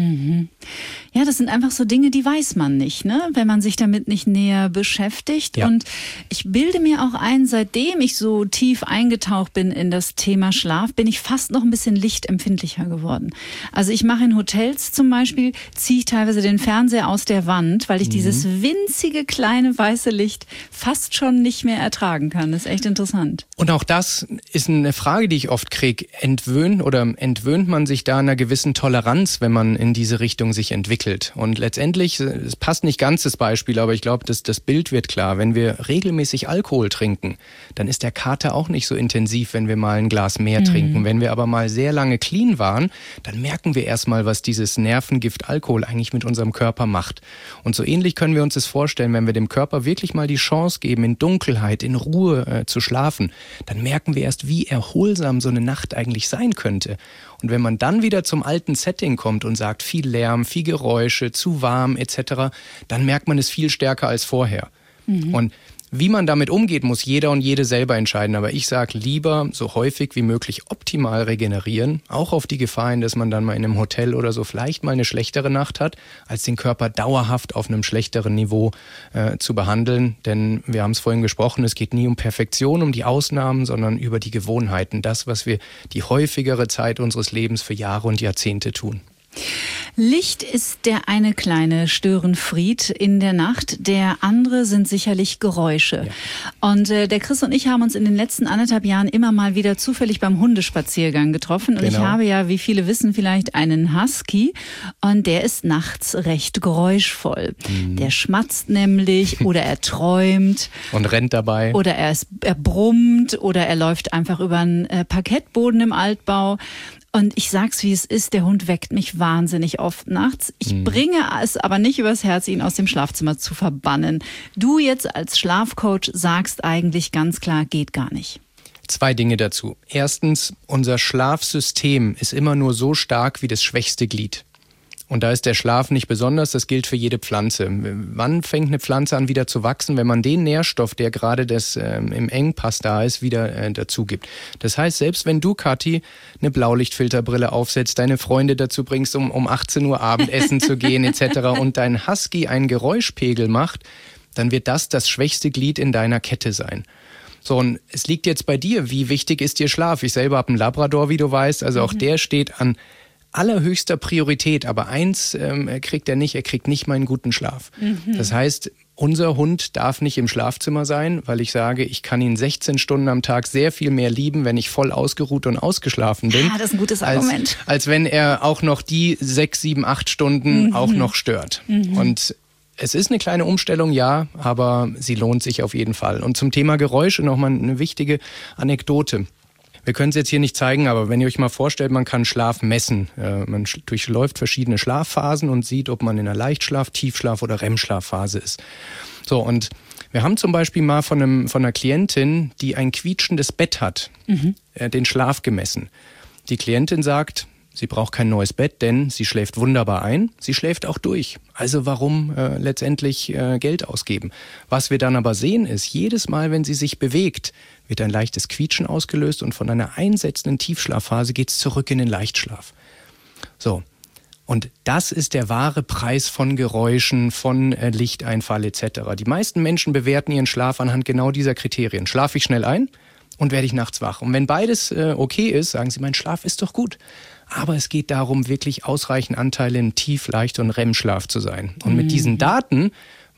[SPEAKER 3] Ja, das sind einfach so Dinge, die weiß man nicht, ne? Wenn man sich damit nicht näher beschäftigt. Ja. Und ich bilde mir auch ein, seitdem ich so tief eingetaucht bin in das Thema Schlaf, bin ich fast noch ein bisschen lichtempfindlicher geworden. Also ich mache in Hotels zum Beispiel, ziehe ich teilweise den Fernseher aus der Wand, weil ich dieses winzige kleine weiße Licht fast schon nicht mehr ertragen kann. Das ist echt interessant.
[SPEAKER 1] Und auch das ist eine Frage, die ich oft kriege. Entwöhnt man sich da einer gewissen Toleranz, wenn man in diese Richtung sich entwickelt? Und letztendlich, es passt nicht ganz das Beispiel, aber ich glaube, das Bild wird klar. Wenn wir regelmäßig Alkohol trinken, dann ist der Kater auch nicht so intensiv, wenn wir mal ein Glas mehr trinken. Wenn wir aber mal sehr lange clean waren, dann merken wir erstmal, was dieses Nervengift Alkohol eigentlich mit unserem Körper macht. Und so ähnlich können wir uns das vorstellen, wenn wir dem Körper wirklich mal die Chance geben, in Dunkelheit, in Ruhe zu schlafen, dann merken wir erst, wie erholsam so eine Nacht eigentlich sein könnte. Und wenn man dann wieder zum alten Setting kommt und sagt, viel Lärm, viel Geräusche, zu warm etc., dann merkt man es viel stärker als vorher. Und wie man damit umgeht, muss jeder und jede selber entscheiden. Aber ich sage lieber so häufig wie möglich optimal regenerieren, auch auf die Gefahr hin, dass man dann mal in einem Hotel oder so vielleicht mal eine schlechtere Nacht hat, als den Körper dauerhaft auf einem schlechteren Niveau zu behandeln. Denn wir haben es vorhin gesprochen, es geht nie um Perfektion, um die Ausnahmen, sondern über die Gewohnheiten. Das, was wir die häufigere Zeit unseres Lebens für Jahre und Jahrzehnte tun.
[SPEAKER 3] Licht ist der eine kleine Störenfried in der Nacht, der andere sind sicherlich Geräusche. Ja. Und der Chris und ich haben uns in den letzten 1,5 Jahren immer mal wieder zufällig beim Hundespaziergang getroffen. Und ich habe ja, wie viele wissen, vielleicht einen Husky und der ist nachts recht geräuschvoll. Der schmatzt nämlich oder er träumt.
[SPEAKER 1] Und rennt dabei.
[SPEAKER 3] Oder er brummt oder er läuft einfach über einen Parkettboden im Altbau. Und ich sag's, wie es ist, der Hund weckt mich wahnsinnig oft nachts. Ich bringe es aber nicht übers Herz, ihn aus dem Schlafzimmer zu verbannen. Du jetzt als Schlafcoach sagst eigentlich ganz klar, geht gar nicht.
[SPEAKER 1] 2 Dinge dazu. Erstens, unser Schlafsystem ist immer nur so stark wie das schwächste Glied. Und da ist der Schlaf nicht besonders, das gilt für jede Pflanze. Wann fängt eine Pflanze an wieder zu wachsen? Wenn man den Nährstoff, der gerade im Engpass da ist, wieder dazu gibt. Das heißt, selbst wenn du, Kathi, eine Blaulichtfilterbrille aufsetzt, deine Freunde dazu bringst, um 18 Uhr Abendessen zu gehen etc. und dein Husky einen Geräuschpegel macht, dann wird das schwächste Glied in deiner Kette sein. So, und es liegt jetzt bei dir, wie wichtig ist dir Schlaf? Ich selber habe einen Labrador, wie du weißt, also auch der steht an allerhöchster Priorität, aber eins kriegt er kriegt nicht mal einen guten Schlaf. Das heißt, unser Hund darf nicht im Schlafzimmer sein, weil ich sage, ich kann ihn 16 Stunden am Tag sehr viel mehr lieben, wenn ich voll ausgeruht und ausgeschlafen bin.
[SPEAKER 3] Ja, das ist ein gutes Argument.
[SPEAKER 1] Als wenn er auch noch die 6, 7, 8 Stunden auch noch stört. Und es ist eine kleine Umstellung, ja, aber sie lohnt sich auf jeden Fall. Und zum Thema Geräusche nochmal eine wichtige Anekdote. Wir können es jetzt hier nicht zeigen, aber wenn ihr euch mal vorstellt, man kann Schlaf messen. Man durchläuft verschiedene Schlafphasen und sieht, ob man in einer Leichtschlaf-, Tiefschlaf- oder REM-Schlafphase ist. So, und wir haben zum Beispiel mal von einer Klientin, die ein quietschendes Bett hat, den Schlaf gemessen. Die Klientin sagt, sie braucht kein neues Bett, denn sie schläft wunderbar ein, sie schläft auch durch. Also warum letztendlich Geld ausgeben? Was wir dann aber sehen ist, jedes Mal, wenn sie sich bewegt, wird ein leichtes Quietschen ausgelöst und von einer einsetzenden Tiefschlafphase geht es zurück in den Leichtschlaf. So, und das ist der wahre Preis von Geräuschen, von Lichteinfall etc. Die meisten Menschen bewerten ihren Schlaf anhand genau dieser Kriterien. Schlafe ich schnell ein und werde ich nachts wach? Und wenn beides okay ist, sagen sie, mein Schlaf ist doch gut. Aber es geht darum, wirklich ausreichend Anteile in Tief-, Leicht- und REM-Schlaf zu sein. Und mit diesen Daten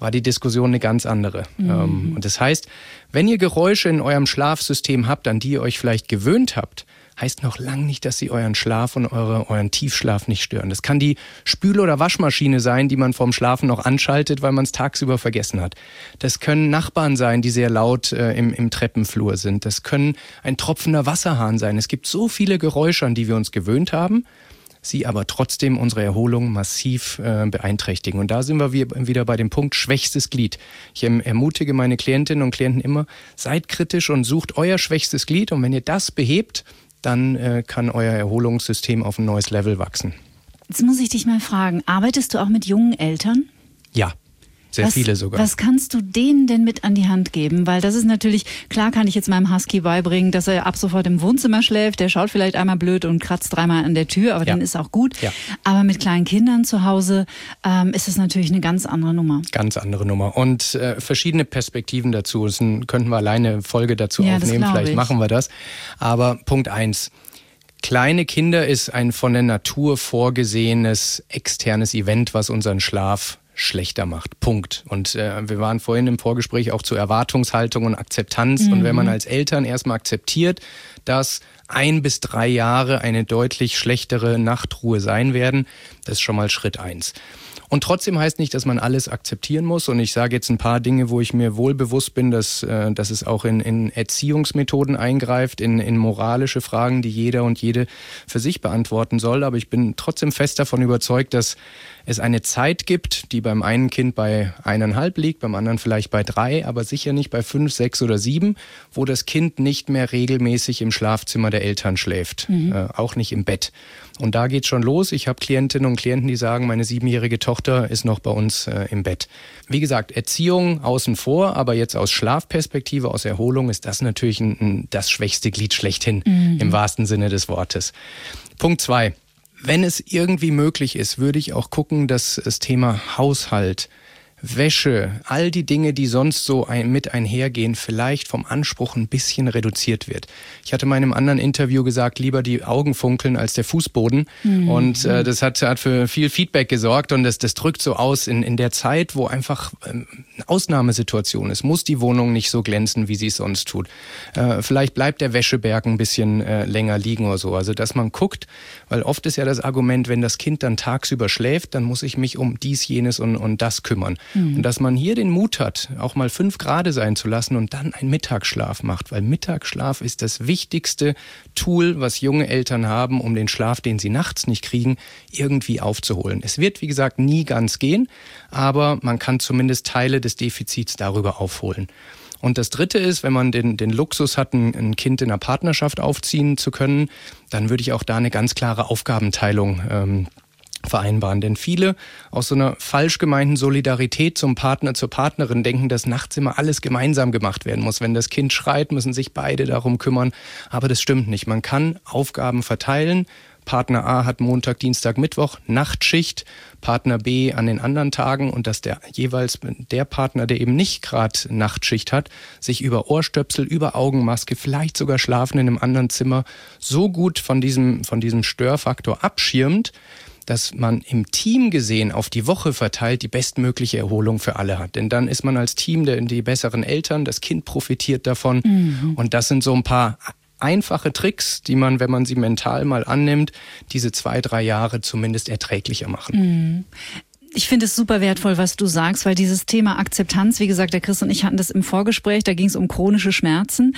[SPEAKER 1] war die Diskussion eine ganz andere. Und das heißt, wenn ihr Geräusche in eurem Schlafsystem habt, an die ihr euch vielleicht gewöhnt habt, heißt noch lange nicht, dass sie euren Schlaf und euren Tiefschlaf nicht stören. Das kann die Spül- oder Waschmaschine sein, die man vorm Schlafen noch anschaltet, weil man es tagsüber vergessen hat. Das können Nachbarn sein, die sehr laut im Treppenflur sind. Das können ein tropfender Wasserhahn sein. Es gibt so viele Geräusche, an die wir uns gewöhnt haben, sie aber trotzdem unsere Erholung massiv beeinträchtigen. Und da sind wir wieder bei dem Punkt schwächstes Glied. Ich ermutige meine Klientinnen und Klienten immer, seid kritisch und sucht euer schwächstes Glied. Und wenn ihr das behebt, dann kann euer Erholungssystem auf ein neues Level wachsen.
[SPEAKER 3] Jetzt muss ich dich mal fragen, arbeitest du auch mit jungen Eltern?
[SPEAKER 1] Ja. Sehr viele sogar.
[SPEAKER 3] Was kannst du denen denn mit an die Hand geben? Weil das ist natürlich, klar kann ich jetzt meinem Husky beibringen, dass er ab sofort im Wohnzimmer schläft. Der schaut vielleicht einmal blöd und kratzt 3-mal an der Tür, aber dann ist auch gut. Ja. Aber mit kleinen Kindern zu Hause ist es natürlich eine ganz andere Nummer. Ganz andere Nummer. Und verschiedene Perspektiven dazu. Könnten wir alleine eine Folge dazu aufnehmen. Vielleicht machen wir das. Aber Punkt 1. Kleine Kinder ist ein von der Natur vorgesehenes externes Event, was unseren Schlaf schlechter macht. Punkt. Und wir waren vorhin im Vorgespräch auch zu Erwartungshaltung und Akzeptanz. Und wenn man als Eltern erstmal akzeptiert, dass 1 bis 3 Jahre eine deutlich schlechtere Nachtruhe sein werden, das ist schon mal Schritt 1. Und trotzdem heißt nicht, dass man alles akzeptieren muss. Und ich sage jetzt ein paar Dinge, wo ich mir wohl bewusst bin, dass es auch in Erziehungsmethoden eingreift, in moralische Fragen, die jeder und jede für sich beantworten soll. Aber ich bin trotzdem fest davon überzeugt, dass es eine Zeit gibt, die beim einen Kind bei 1,5 liegt, beim anderen vielleicht bei 3, aber sicher nicht bei 5, 6 oder 7, wo das Kind nicht mehr regelmäßig im Schlafzimmer der Eltern schläft, auch nicht im Bett. Und da geht's schon los. Ich habe Klientinnen und Klienten, die sagen, meine 7-jährige Tochter ist noch bei uns im Bett. Wie gesagt, Erziehung außen vor, aber jetzt aus Schlafperspektive, aus Erholung ist das natürlich das schwächste Glied schlechthin, im wahrsten Sinne des Wortes. Punkt 2. Wenn es irgendwie möglich ist, würde ich auch gucken, dass das Thema Haushalt, Wäsche, all die Dinge, die sonst so mit einhergehen, vielleicht vom Anspruch ein bisschen reduziert wird. Ich hatte in meinem anderen Interview gesagt, lieber die Augen funkeln als der Fußboden. Und das hat für viel Feedback gesorgt und das drückt so aus in der Zeit, wo einfach eine Ausnahmesituation ist. Muss die Wohnung nicht so glänzen, wie sie es sonst tut. Vielleicht bleibt der Wäscheberg ein bisschen länger liegen oder so. Also dass man guckt, weil oft ist ja das Argument, wenn das Kind dann tagsüber schläft, dann muss ich mich um dies, jenes und das kümmern. Und dass man hier den Mut hat, auch mal 5 Grad sein zu lassen und dann einen Mittagsschlaf macht. Weil Mittagsschlaf ist das wichtigste Tool, was junge Eltern haben, um den Schlaf, den sie nachts nicht kriegen, irgendwie aufzuholen. Es wird, wie gesagt, nie ganz gehen, aber man kann zumindest Teile des Defizits darüber aufholen. Und das Dritte ist, wenn man den Luxus hat, ein Kind in einer Partnerschaft aufziehen zu können, dann würde ich auch da eine ganz klare Aufgabenteilung vereinbaren. Denn viele aus so einer falsch gemeinten Solidarität zum Partner, zur Partnerin denken, dass nachts immer alles gemeinsam gemacht werden muss. Wenn das Kind schreit, müssen sich beide darum kümmern. Aber das stimmt nicht. Man kann Aufgaben verteilen. Partner A hat Montag, Dienstag, Mittwoch Nachtschicht, Partner B an den anderen Tagen und dass jeweils der Partner, der eben nicht gerade Nachtschicht hat, sich über Ohrstöpsel, über Augenmaske, vielleicht sogar schlafen in einem anderen Zimmer, so gut von diesem Störfaktor abschirmt, dass man im Team gesehen auf die Woche verteilt die bestmögliche Erholung für alle hat. Denn dann ist man als Team die besseren Eltern, das Kind profitiert davon. Und das sind so ein paar einfache Tricks, die man, wenn man sie mental mal annimmt, diese 2, 3 Jahre zumindest erträglicher machen. Ich finde es super wertvoll, was du sagst, weil dieses Thema Akzeptanz, wie gesagt, der Chris und ich hatten das im Vorgespräch, da ging es um chronische Schmerzen,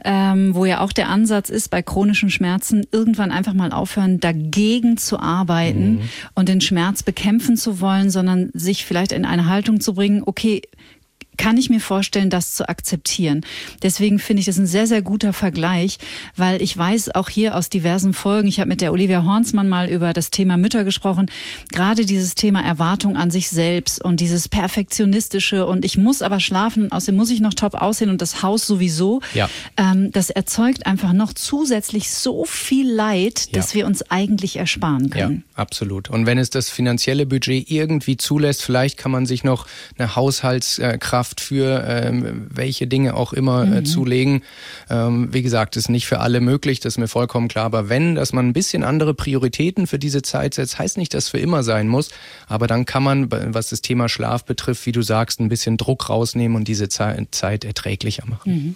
[SPEAKER 3] wo ja auch der Ansatz ist, bei chronischen Schmerzen irgendwann einfach mal aufhören, dagegen zu arbeiten und den Schmerz bekämpfen zu wollen, sondern sich vielleicht in eine Haltung zu bringen, okay, kann ich mir vorstellen, das zu akzeptieren. Deswegen finde ich das ein sehr, sehr guter Vergleich, weil ich weiß auch hier aus diversen Folgen, ich habe mit der Olivia Hornsmann mal über das Thema Mütter gesprochen, gerade dieses Thema Erwartung an sich selbst und dieses Perfektionistische und ich muss aber schlafen, außerdem muss ich noch top aussehen und das Haus sowieso. Ja. Das erzeugt einfach noch zusätzlich so viel Leid, dass wir uns eigentlich ersparen können. Ja, absolut. Und wenn es das finanzielle Budget irgendwie zulässt, vielleicht kann man sich noch eine Haushaltskraft
[SPEAKER 1] Kraft für welche Dinge auch immer zulegen. Wie gesagt, ist nicht für alle möglich, das ist mir vollkommen klar. Aber dass man ein bisschen andere Prioritäten für diese Zeit setzt, heißt nicht, dass es für immer sein muss. Aber dann kann man, was das Thema Schlaf betrifft, wie du sagst, ein bisschen Druck rausnehmen und diese Zeit erträglicher machen.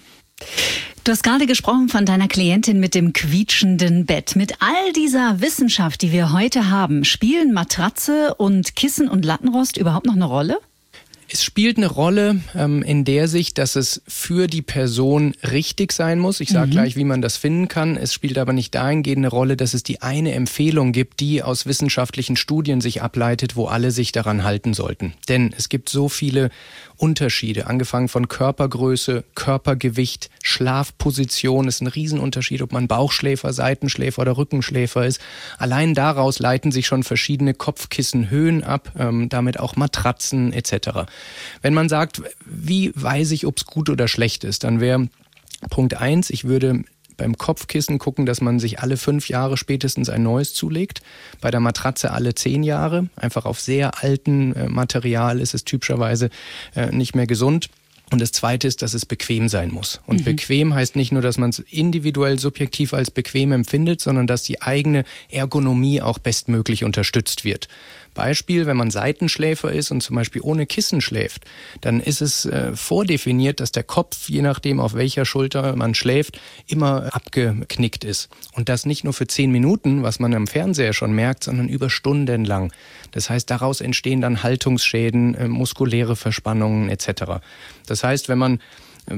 [SPEAKER 3] Du hast gerade gesprochen von deiner Klientin mit dem quietschenden Bett. Mit all dieser Wissenschaft, die wir heute haben, spielen Matratze und Kissen und Lattenrost überhaupt noch eine Rolle?
[SPEAKER 1] Es spielt eine Rolle in der Sicht, dass es für die Person richtig sein muss. Ich sage gleich, wie man das finden kann. Es spielt aber nicht dahingehend eine Rolle, dass es die eine Empfehlung gibt, die aus wissenschaftlichen Studien sich ableitet, wo alle sich daran halten sollten. Denn es gibt so viele Unterschiede, angefangen von Körpergröße, Körpergewicht, Schlafposition. Ist ein Riesenunterschied, ob man Bauchschläfer, Seitenschläfer oder Rückenschläfer ist. Allein daraus leiten sich schon verschiedene Kopfkissenhöhen ab, damit auch Matratzen etc. Wenn man sagt, wie weiß ich, ob es gut oder schlecht ist, dann wäre Punkt 1, ich würde beim Kopfkissen gucken, dass man sich alle 5 Jahre spätestens ein neues zulegt. Bei der Matratze alle 10 Jahre. Einfach auf sehr altem Material ist es typischerweise nicht mehr gesund. Und das Zweite ist, dass es bequem sein muss. Und bequem heißt nicht nur, dass man es individuell subjektiv als bequem empfindet, sondern dass die eigene Ergonomie auch bestmöglich unterstützt wird. Beispiel, wenn man Seitenschläfer ist und zum Beispiel ohne Kissen schläft, dann ist es vordefiniert, dass der Kopf, je nachdem auf welcher Schulter man schläft, immer abgeknickt ist. Und das nicht nur für 10 Minuten, was man am Fernseher schon merkt, sondern über Stunden lang. Das heißt, daraus entstehen dann Haltungsschäden, muskuläre Verspannungen etc. Das heißt, wenn man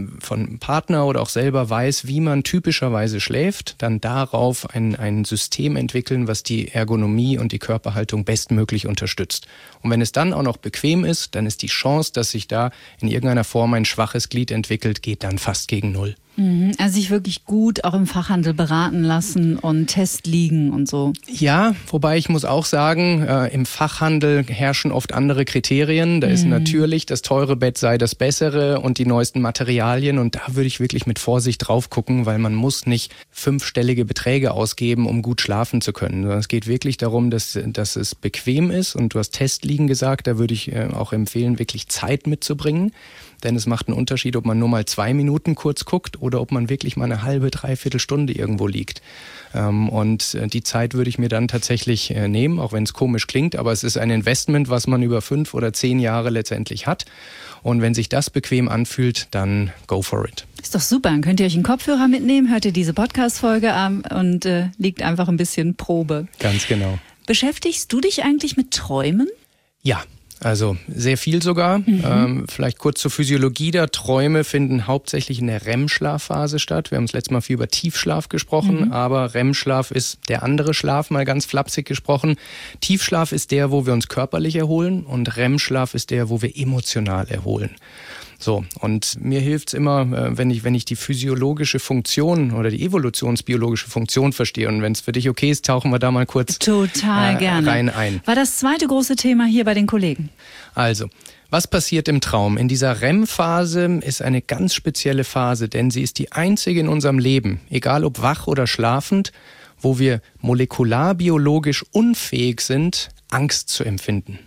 [SPEAKER 1] von Partner oder auch selber weiß, wie man typischerweise schläft, dann darauf ein System entwickeln, was die Ergonomie und die Körperhaltung bestmöglich unterstützt. Und wenn es dann auch noch bequem ist, dann ist die Chance, dass sich da in irgendeiner Form ein schwaches Glied entwickelt, geht dann fast gegen 0.
[SPEAKER 3] Also sich wirklich gut auch im Fachhandel beraten lassen und Testliegen und so.
[SPEAKER 1] Ja, wobei ich muss auch sagen, im Fachhandel herrschen oft andere Kriterien. Da ist natürlich, das teure Bett sei das bessere und die neuesten Materialien. Und da würde ich wirklich mit Vorsicht drauf gucken, weil man muss nicht 5-stellige Beträge ausgeben, um gut schlafen zu können. Sondern es geht wirklich darum, dass es bequem ist. Und du hast Testliegen gesagt, da würde ich auch empfehlen, wirklich Zeit mitzubringen. Denn es macht einen Unterschied, ob man nur mal 2 Minuten kurz guckt oder ob man wirklich mal eine halbe, 3/4 Stunde irgendwo liegt. Und die Zeit würde ich mir dann tatsächlich nehmen, auch wenn es komisch klingt. Aber es ist ein Investment, was man über 5 oder 10 Jahre letztendlich hat. Und wenn sich das bequem anfühlt, dann go for it.
[SPEAKER 3] Ist doch super. Dann könnt ihr euch einen Kopfhörer mitnehmen, hört ihr diese Podcast-Folge an und liegt einfach ein bisschen Probe.
[SPEAKER 1] Ganz genau.
[SPEAKER 3] Beschäftigst du dich eigentlich mit Träumen?
[SPEAKER 1] Ja. Also sehr viel sogar. Vielleicht kurz zur Physiologie der Träume finden hauptsächlich in der REM-Schlafphase statt. Wir haben das letzte Mal viel über Tiefschlaf gesprochen, aber REM-Schlaf ist der andere Schlaf, mal ganz flapsig gesprochen. Tiefschlaf ist der, wo wir uns körperlich erholen und REM-Schlaf ist der, wo wir emotional erholen. So, und mir hilft's immer, wenn ich die physiologische Funktion oder die evolutionsbiologische Funktion verstehe. Und wenn es für dich okay ist, tauchen wir da mal kurz
[SPEAKER 3] total gerne
[SPEAKER 1] rein ein.
[SPEAKER 3] War das zweite große Thema hier bei den Kollegen?
[SPEAKER 1] Also, was passiert im Traum? In dieser REM-Phase ist eine ganz spezielle Phase, denn sie ist die einzige in unserem Leben, egal ob wach oder schlafend, wo wir molekularbiologisch unfähig sind, Angst zu empfinden.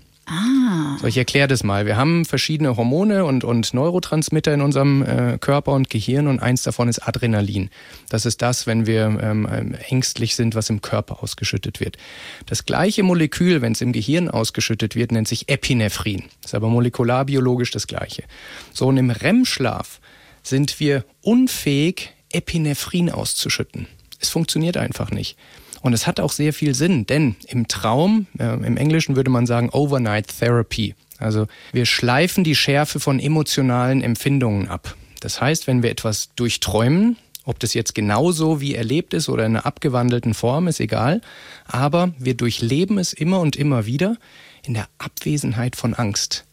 [SPEAKER 1] So, ich erkläre das mal. Wir haben verschiedene Hormone und Neurotransmitter in unserem Körper und Gehirn und eins davon ist Adrenalin. Das ist das, wenn wir ängstlich sind, was im Körper ausgeschüttet wird. Das gleiche Molekül, wenn es im Gehirn ausgeschüttet wird, nennt sich Epinephrin. Das ist aber molekularbiologisch das gleiche. So, und im REM-Schlaf sind wir unfähig, Epinephrin auszuschütten. Es funktioniert einfach nicht. Und es hat auch sehr viel Sinn, denn im Traum, im Englischen würde man sagen Overnight Therapy. Also wir schleifen die Schärfe von emotionalen Empfindungen ab. Das heißt, wenn wir etwas durchträumen, ob das jetzt genauso wie erlebt ist oder in einer abgewandelten Form, ist egal, aber wir durchleben es immer und immer wieder in der Abwesenheit von Angst.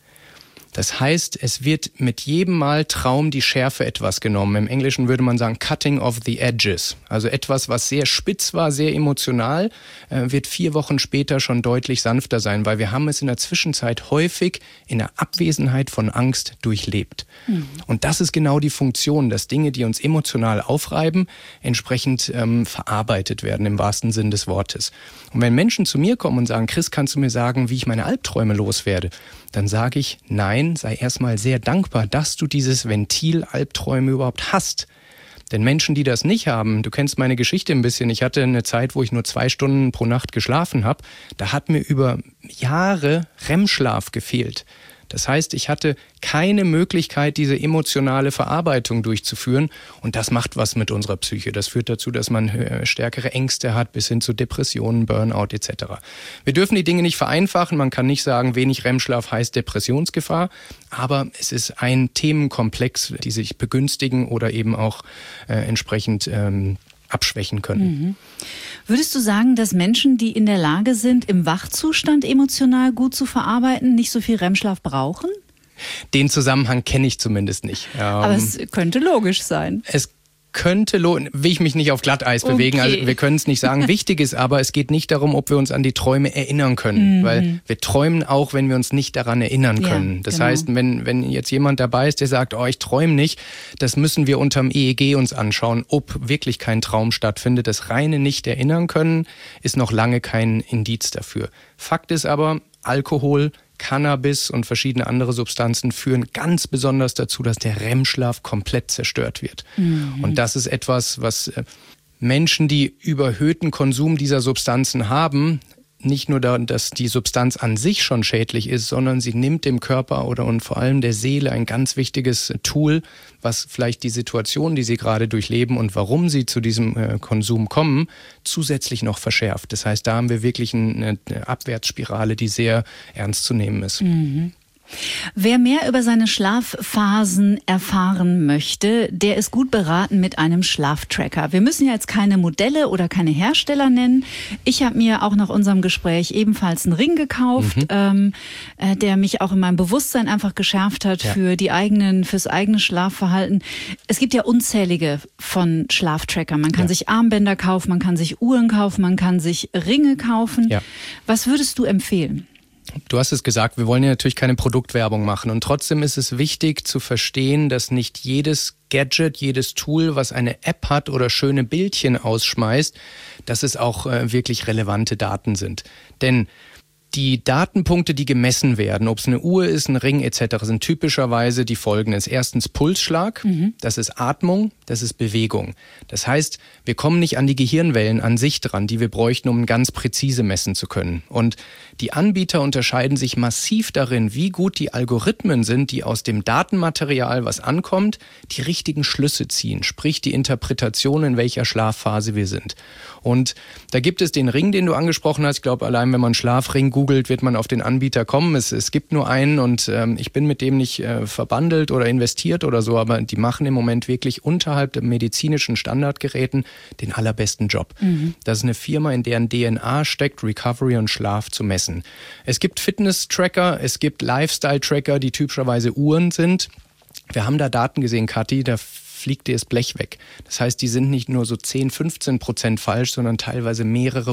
[SPEAKER 1] Das heißt, es wird mit jedem Mal Traum die Schärfe etwas genommen. Im Englischen würde man sagen cutting off the edges. Also etwas, was sehr spitz war, sehr emotional, wird 4 Wochen später schon deutlich sanfter sein, weil wir haben es in der Zwischenzeit häufig in der Abwesenheit von Angst durchlebt. Und das ist genau die Funktion, dass Dinge, die uns emotional aufreiben, entsprechend verarbeitet werden im wahrsten Sinn des Wortes. Und wenn Menschen zu mir kommen und sagen, Chris, kannst du mir sagen, wie ich meine Albträume loswerde? Dann sage ich, nein, nein, sei erstmal sehr dankbar, dass du dieses Ventil Albträume überhaupt hast. Denn Menschen, die das nicht haben, du kennst meine Geschichte ein bisschen, ich hatte eine Zeit, wo ich nur 2 Stunden pro Nacht geschlafen habe, da hat mir über Jahre REM-Schlaf gefehlt. Das heißt, ich hatte keine Möglichkeit, diese emotionale Verarbeitung durchzuführen und das macht was mit unserer Psyche. Das führt dazu, dass man stärkere Ängste hat, bis hin zu Depressionen, Burnout etc. Wir dürfen die Dinge nicht vereinfachen, man kann nicht sagen, wenig REM-Schlaf heißt Depressionsgefahr, aber es ist ein Themenkomplex, die sich begünstigen oder eben auch entsprechend abschwächen können.
[SPEAKER 3] Würdest du sagen, dass Menschen, die in der Lage sind, im Wachzustand emotional gut zu verarbeiten, nicht so viel REM-Schlaf brauchen?
[SPEAKER 1] Den Zusammenhang kenne ich zumindest nicht.
[SPEAKER 3] Aber es könnte logisch sein.
[SPEAKER 1] Es könnte, will ich mich nicht auf Glatteis bewegen, also wir können es nicht sagen. Wichtig ist aber, es geht nicht darum, ob wir uns an die Träume erinnern können, weil wir träumen auch, wenn wir uns nicht daran erinnern können. Das heißt, wenn jetzt jemand dabei ist, der sagt, ich träume nicht, das müssen wir unterm EEG uns anschauen, ob wirklich kein Traum stattfindet. Das reine Nicht-Erinnern können ist noch lange kein Indiz dafür. Fakt ist aber, Alkohol, Cannabis und verschiedene andere Substanzen führen ganz besonders dazu, dass der REM-Schlaf komplett zerstört wird. Und das ist etwas, was Menschen, die überhöhten Konsum dieser Substanzen haben, nicht nur, dass die Substanz an sich schon schädlich ist, sondern sie nimmt dem Körper und vor allem der Seele ein ganz wichtiges Tool, was vielleicht die Situation, die sie gerade durchleben und warum sie zu diesem Konsum kommen, zusätzlich noch verschärft. Das heißt, da haben wir wirklich eine Abwärtsspirale, die sehr ernst zu nehmen ist.
[SPEAKER 3] Wer mehr über seine Schlafphasen erfahren möchte, der ist gut beraten mit einem Schlaftracker. Wir müssen ja jetzt keine Modelle oder keine Hersteller nennen. Ich habe mir auch nach unserem Gespräch ebenfalls einen Ring gekauft, der mich auch in meinem Bewusstsein einfach geschärft hat fürs eigene Schlafverhalten. Es gibt ja unzählige von Schlaftrackern. Man kann sich Armbänder kaufen, man kann sich Uhren kaufen, man kann sich Ringe kaufen. Ja. Was würdest du empfehlen?
[SPEAKER 1] Du hast es gesagt, wir wollen ja natürlich keine Produktwerbung machen und trotzdem ist es wichtig zu verstehen, dass nicht jedes Gadget, jedes Tool, was eine App hat oder schöne Bildchen ausschmeißt, dass es auch wirklich relevante Daten sind. Denn die Datenpunkte, die gemessen werden, ob es eine Uhr ist, ein Ring etc., sind typischerweise die folgenden. Erstens Pulsschlag, das ist Atmung, das ist Bewegung. Das heißt, wir kommen nicht an die Gehirnwellen an sich dran, die wir bräuchten, um ganz präzise messen zu können. Und die Anbieter unterscheiden sich massiv darin, wie gut die Algorithmen sind, die aus dem Datenmaterial, was ankommt, die richtigen Schlüsse ziehen, sprich die Interpretation, in welcher Schlafphase wir sind. Und da gibt es den Ring, den du angesprochen hast. Ich glaube, allein wenn man Schlafring googelt, wird man auf den Anbieter kommen. Es gibt nur einen und ich bin mit dem nicht verbandelt oder investiert oder so, aber die machen im Moment wirklich unterhalb der medizinischen Standardgeräten den allerbesten Job. Das ist eine Firma, in deren DNA steckt, Recovery und Schlaf zu messen. Es gibt Fitness-Tracker, es gibt Lifestyle-Tracker, die typischerweise Uhren sind. Wir haben da Daten gesehen, Kathi, da fliegt dir das Blech weg. Das heißt, die sind nicht nur so 10-15% falsch, sondern teilweise mehrere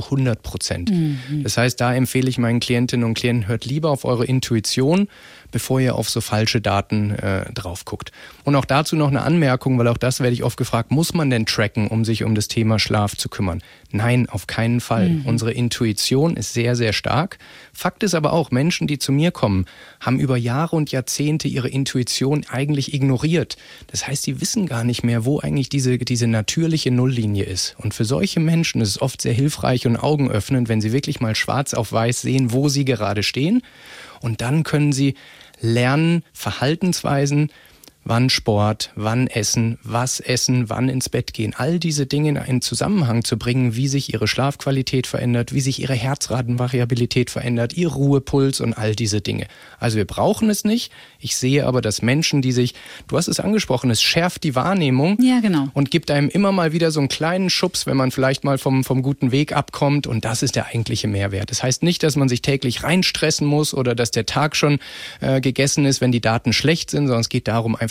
[SPEAKER 1] 100%. Das heißt, da empfehle ich meinen Klientinnen und Klienten, hört lieber auf eure Intuition, bevor ihr auf so falsche Daten drauf guckt. Und auch dazu noch eine Anmerkung, weil auch das werde ich oft gefragt, muss man denn tracken, um sich um das Thema Schlaf zu kümmern? Nein, auf keinen Fall. Unsere Intuition ist sehr, sehr stark. Fakt ist aber auch, Menschen, die zu mir kommen, haben über Jahre und Jahrzehnte ihre Intuition eigentlich ignoriert. Das heißt, sie wissen gar nicht mehr, wo eigentlich diese natürliche Nulllinie ist. Und für solche Menschen ist es oft sehr hilfreich und augenöffnend, wenn sie wirklich mal schwarz auf weiß sehen, wo sie gerade stehen. Und dann können sie lernen, Verhaltensweisen, wann Sport, wann essen, wann ins Bett gehen. All diese Dinge in einen Zusammenhang zu bringen, wie sich ihre Schlafqualität verändert, wie sich ihre Herzratenvariabilität verändert, ihr Ruhepuls und all diese Dinge. Also wir brauchen es nicht. Ich sehe aber, dass Menschen, die sich, du hast es angesprochen, es schärft die Wahrnehmung und gibt einem immer mal wieder so einen kleinen Schubs, wenn man vielleicht mal vom guten Weg abkommt und das ist der eigentliche Mehrwert. Das heißt nicht, dass man sich täglich reinstressen muss oder dass der Tag schon gegessen ist, wenn die Daten schlecht sind, sondern es geht darum, einfach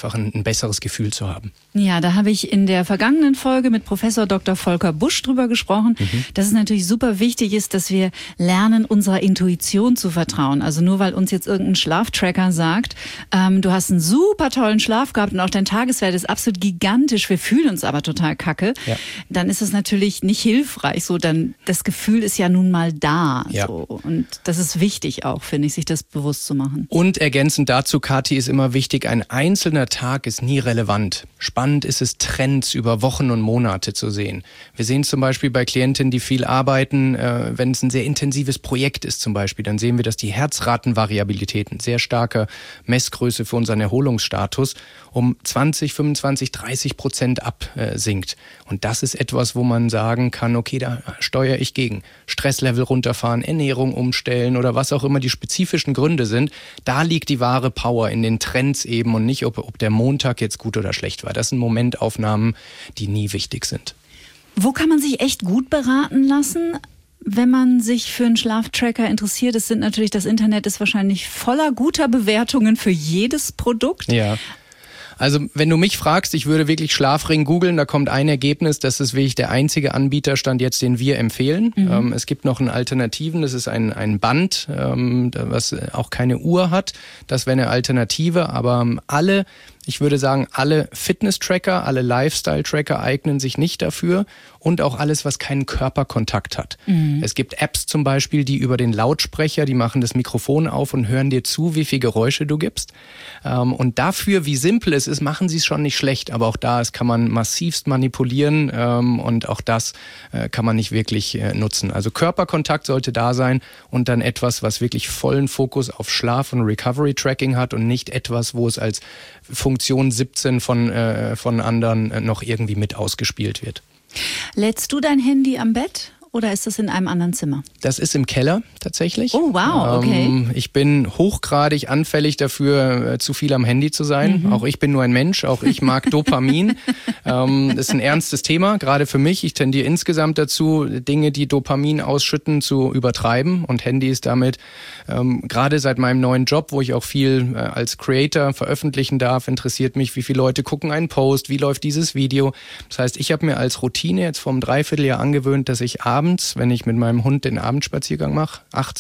[SPEAKER 1] einfach ein besseres Gefühl zu haben.
[SPEAKER 3] Ja, da habe ich in der vergangenen Folge mit Professor Dr. Volker Busch drüber gesprochen, dass es natürlich super wichtig ist, dass wir lernen, unserer Intuition zu vertrauen. Also nur weil uns jetzt irgendein Schlaftracker sagt, du hast einen super tollen Schlaf gehabt und auch dein Tageswert ist absolut gigantisch, wir fühlen uns aber total kacke, dann ist es natürlich nicht hilfreich. So, dann das Gefühl ist ja nun mal da.
[SPEAKER 1] Ja.
[SPEAKER 3] So. Und das ist wichtig auch, finde ich, sich das bewusst zu machen.
[SPEAKER 1] Und ergänzend dazu, Kathi, ist immer wichtig, ein einzelner Tag ist nie relevant. Spannend ist es, Trends über Wochen und Monate zu sehen. Wir sehen zum Beispiel bei Klientinnen, die viel arbeiten, wenn es ein sehr intensives Projekt ist zum Beispiel, dann sehen wir, dass die Herzratenvariabilität, eine sehr starke Messgröße für unseren Erholungsstatus, um 20, 25, 30% absinkt. Und das ist etwas, wo man sagen kann, okay, da steuere ich gegen. Stresslevel runterfahren, Ernährung umstellen oder was auch immer die spezifischen Gründe sind. Da liegt die wahre Power in den Trends eben und nicht, ob der Montag jetzt gut oder schlecht war. Das sind Momentaufnahmen, die nie wichtig sind.
[SPEAKER 3] Wo kann man sich echt gut beraten lassen, wenn man sich für einen Schlaftracker interessiert? Das Internet ist wahrscheinlich voller guter Bewertungen für jedes Produkt.
[SPEAKER 1] Ja. Also wenn du mich fragst, ich würde wirklich Schlafring googeln, da kommt ein Ergebnis, das ist wirklich der einzige Anbieterstand jetzt, den wir empfehlen. Es gibt noch einen Alternativen, das ist ein Band, was auch keine Uhr hat. Das wäre eine Alternative, aber ich würde sagen, alle Fitness-Tracker, alle Lifestyle-Tracker eignen sich nicht dafür und auch alles, was keinen Körperkontakt hat. Es gibt Apps zum Beispiel, die über den Lautsprecher, die machen das Mikrofon auf und hören dir zu, wie viel Geräusche du gibst. Und dafür, wie simpel es ist, machen sie es schon nicht schlecht. Aber auch kann man massivst manipulieren und auch das kann man nicht wirklich nutzen. Also Körperkontakt sollte da sein und dann etwas, was wirklich vollen Fokus auf Schlaf- und Recovery-Tracking hat und nicht etwas, wo es als Funktion 17 von anderen noch irgendwie mit ausgespielt wird.
[SPEAKER 3] Lädst du dein Handy am Bett oder ist das in einem anderen Zimmer?
[SPEAKER 1] Das ist im Keller tatsächlich.
[SPEAKER 3] Oh wow, okay.
[SPEAKER 1] Ich bin hochgradig anfällig dafür, zu viel am Handy zu sein. Auch ich bin nur ein Mensch, auch ich mag Dopamin. Das ist ein ernstes Thema, gerade für mich. Ich tendiere insgesamt dazu, Dinge, die Dopamin ausschütten, zu übertreiben. Und Handy ist damit, gerade seit meinem neuen Job, wo ich auch viel als Creator veröffentlichen darf, interessiert mich, wie viele Leute gucken einen Post, wie läuft dieses Video. Das heißt, ich habe mir als Routine jetzt vor einem Dreivierteljahr angewöhnt, dass ich abends, wenn ich mit meinem Hund den Abendspaziergang mache,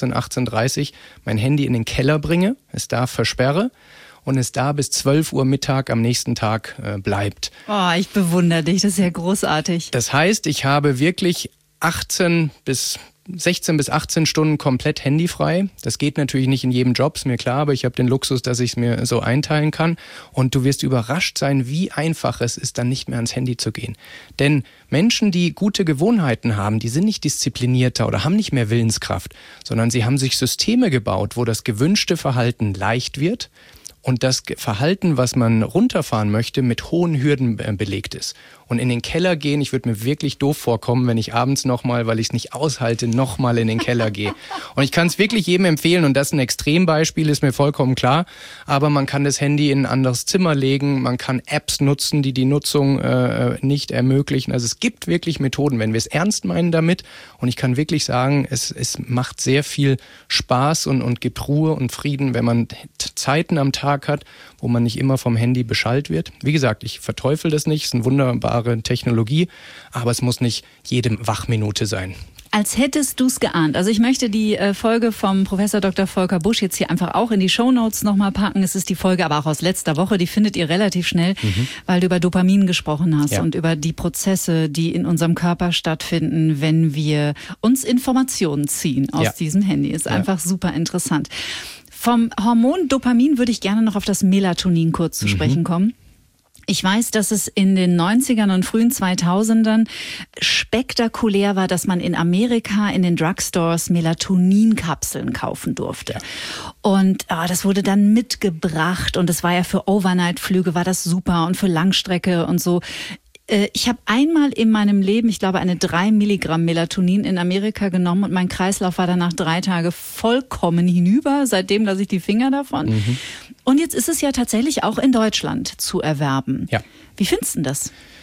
[SPEAKER 1] 18:30 mein Handy in den Keller bringe, es da versperre und es da bis 12 Uhr Mittag am nächsten Tag bleibt.
[SPEAKER 3] Oh, ich bewundere dich, das ist ja großartig.
[SPEAKER 1] Das heißt, ich habe wirklich 16 bis 18 Stunden komplett handyfrei. Das geht natürlich nicht in jedem Job, ist mir klar, aber ich habe den Luxus, dass ich es mir so einteilen kann. Und du wirst überrascht sein, wie einfach es ist, dann nicht mehr ans Handy zu gehen. Denn Menschen, die gute Gewohnheiten haben, die sind nicht disziplinierter oder haben nicht mehr Willenskraft, sondern sie haben sich Systeme gebaut, wo das gewünschte Verhalten leicht wird und das Verhalten, was man runterfahren möchte, mit hohen Hürden belegt ist. Und in den Keller gehen, ich würde mir wirklich doof vorkommen, wenn ich abends nochmal, weil ich es nicht aushalte, nochmal in den Keller gehe. Und ich kann es wirklich jedem empfehlen und das ist ein Extrembeispiel, ist mir vollkommen klar. Aber man kann das Handy in ein anderes Zimmer legen, man kann Apps nutzen, die die Nutzung nicht ermöglichen. Also es gibt wirklich Methoden, wenn wir es ernst meinen damit. Und ich kann wirklich sagen, es macht sehr viel Spaß und gibt Ruhe und Frieden, wenn man Zeiten am Tag hat, wo man nicht immer vom Handy beschallt wird. Wie gesagt, ich verteufel das nicht, es ist eine wunderbare Technologie, aber es muss nicht jede Wachminute sein.
[SPEAKER 3] Als hättest du es geahnt. Also ich möchte die Folge vom Professor Dr. Volker Busch jetzt hier einfach auch in die Shownotes nochmal packen. Es ist die Folge aber auch aus letzter Woche, die findet ihr relativ schnell, weil du über Dopamin gesprochen hast und über die Prozesse, die in unserem Körper stattfinden, wenn wir uns Informationen ziehen aus diesem Handy. Ist einfach super interessant. Vom Hormon Dopamin würde ich gerne noch auf das Melatonin kurz zu sprechen kommen. Ich weiß, dass es in den 90ern und frühen 2000ern spektakulär war, dass man in Amerika in den Drugstores Melatoninkapseln kaufen durfte. Ja. Und das wurde dann mitgebracht und es war ja für Overnight-Flüge war das super und für Langstrecke und so. Ich habe einmal in meinem Leben, ich glaube, eine 3 Milligramm Melatonin in Amerika genommen und mein Kreislauf war danach 3 Tage vollkommen hinüber. Seitdem lasse ich die Finger davon. Und jetzt ist es ja tatsächlich auch in Deutschland zu erwerben.
[SPEAKER 1] Ja.
[SPEAKER 3] Wie findest du das?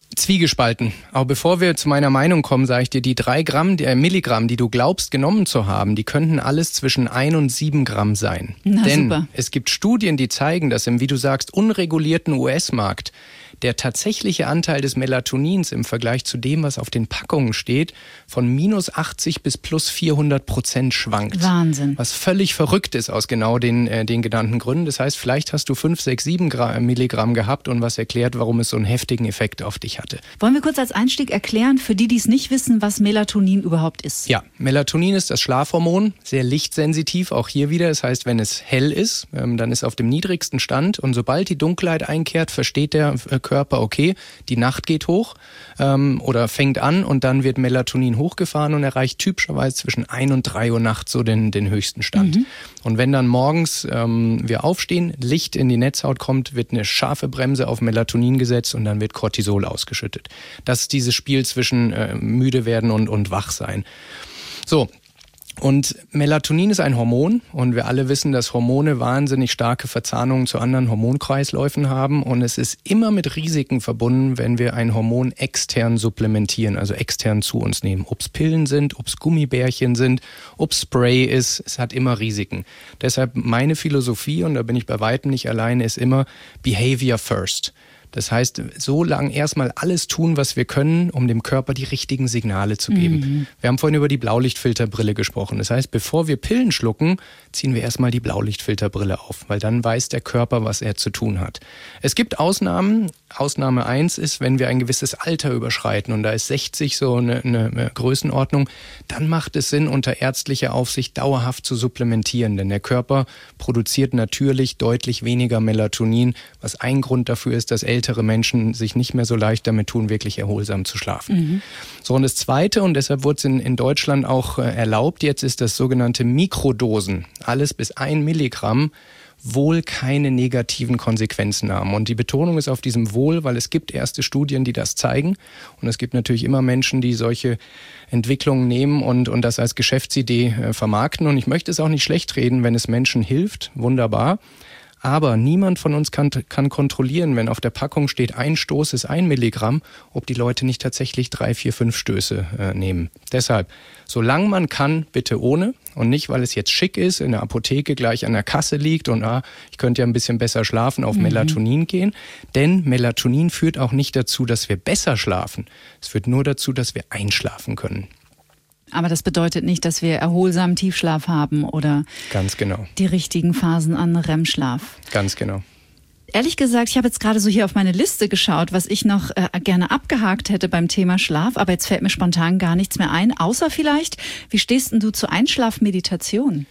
[SPEAKER 1] Zwiegespalten. Aber bevor wir zu meiner Meinung kommen, sage ich dir, die 3 Milligramm, die du glaubst genommen zu haben, die könnten alles zwischen 1 und 7 Gramm sein. Denn super. Es gibt Studien, die zeigen, dass im, wie du sagst, unregulierten US-Markt der tatsächliche Anteil des Melatonins im Vergleich zu dem, was auf den Packungen steht, von minus 80 bis plus 400% schwankt.
[SPEAKER 3] Wahnsinn.
[SPEAKER 1] Was völlig verrückt ist aus genau den genannten Gründen. Das heißt, vielleicht hast du 5, 6, 7 Milligramm gehabt und was erklärt, warum es so einen heftigen Effekt auf dich hatte.
[SPEAKER 3] Wollen wir kurz als Einstieg erklären, für die es nicht wissen, was Melatonin überhaupt ist?
[SPEAKER 1] Ja, Melatonin ist das Schlafhormon, sehr lichtsensitiv, auch hier wieder. Das heißt, wenn es hell ist, dann ist auf dem niedrigsten Stand und sobald die Dunkelheit einkehrt, versteht der Körper, okay, die Nacht geht hoch oder fängt an und dann wird Melatonin hochgefahren und erreicht typischerweise zwischen 1 und 3 Uhr nachts so den höchsten Stand. Und wenn dann morgens wir aufstehen, Licht in die Netzhaut kommt, wird eine scharfe Bremse auf Melatonin gesetzt und dann wird Cortisol ausgeschüttet. Das ist dieses Spiel zwischen müde werden und wach sein. So. Und Melatonin ist ein Hormon und wir alle wissen, dass Hormone wahnsinnig starke Verzahnungen zu anderen Hormonkreisläufen haben und es ist immer mit Risiken verbunden, wenn wir ein Hormon extern supplementieren, also extern zu uns nehmen. Ob es Pillen sind, ob es Gummibärchen sind, ob es Spray ist, es hat immer Risiken. Deshalb meine Philosophie, und da bin ich bei weitem nicht alleine, ist immer Behavior first. Das heißt, so lange erstmal alles tun, was wir können, um dem Körper die richtigen Signale zu geben. Wir haben vorhin über die Blaulichtfilterbrille gesprochen. Das heißt, bevor wir Pillen schlucken, ziehen wir erstmal die Blaulichtfilterbrille auf, weil dann weiß der Körper, was er zu tun hat. Es gibt Ausnahmen. Ausnahme 1 ist, wenn wir ein gewisses Alter überschreiten und da ist 60 so eine Größenordnung, dann macht es Sinn, unter ärztlicher Aufsicht dauerhaft zu supplementieren, denn der Körper produziert natürlich deutlich weniger Melatonin, was ein Grund dafür ist, dass ältere Menschen sich nicht mehr so leicht damit tun, wirklich erholsam zu schlafen. So, und das Zweite, und deshalb wurde es in Deutschland auch erlaubt, jetzt ist das sogenannte Mikrodosen, alles bis 1 Milligramm, wohl keine negativen Konsequenzen haben. Und die Betonung ist auf diesem Wohl, weil es gibt erste Studien, die das zeigen. Und es gibt natürlich immer Menschen, die solche Entwicklungen nehmen und das als Geschäftsidee vermarkten. Und ich möchte es auch nicht schlecht reden, wenn es Menschen hilft, wunderbar. Aber niemand von uns kann kontrollieren, wenn auf der Packung steht, ein Stoß ist 1 Milligramm, ob die Leute nicht tatsächlich 3, 4, 5 Stöße nehmen. Deshalb, solange man kann, bitte ohne und nicht, weil es jetzt schick ist, in der Apotheke gleich an der Kasse liegt und ich könnte ja ein bisschen besser schlafen, auf Melatonin gehen. Denn Melatonin führt auch nicht dazu, dass wir besser schlafen. Es führt nur dazu, dass wir einschlafen können.
[SPEAKER 3] Aber das bedeutet nicht, dass wir erholsamen Tiefschlaf haben oder
[SPEAKER 1] ganz genau
[SPEAKER 3] die richtigen Phasen an REM-Schlaf.
[SPEAKER 1] Ganz genau.
[SPEAKER 3] Ehrlich gesagt, ich habe jetzt gerade so hier auf meine Liste geschaut, was ich noch gerne abgehakt hätte beim Thema Schlaf, aber jetzt fällt mir spontan gar nichts mehr ein, außer vielleicht, wie stehst denn du zu Einschlafmeditation?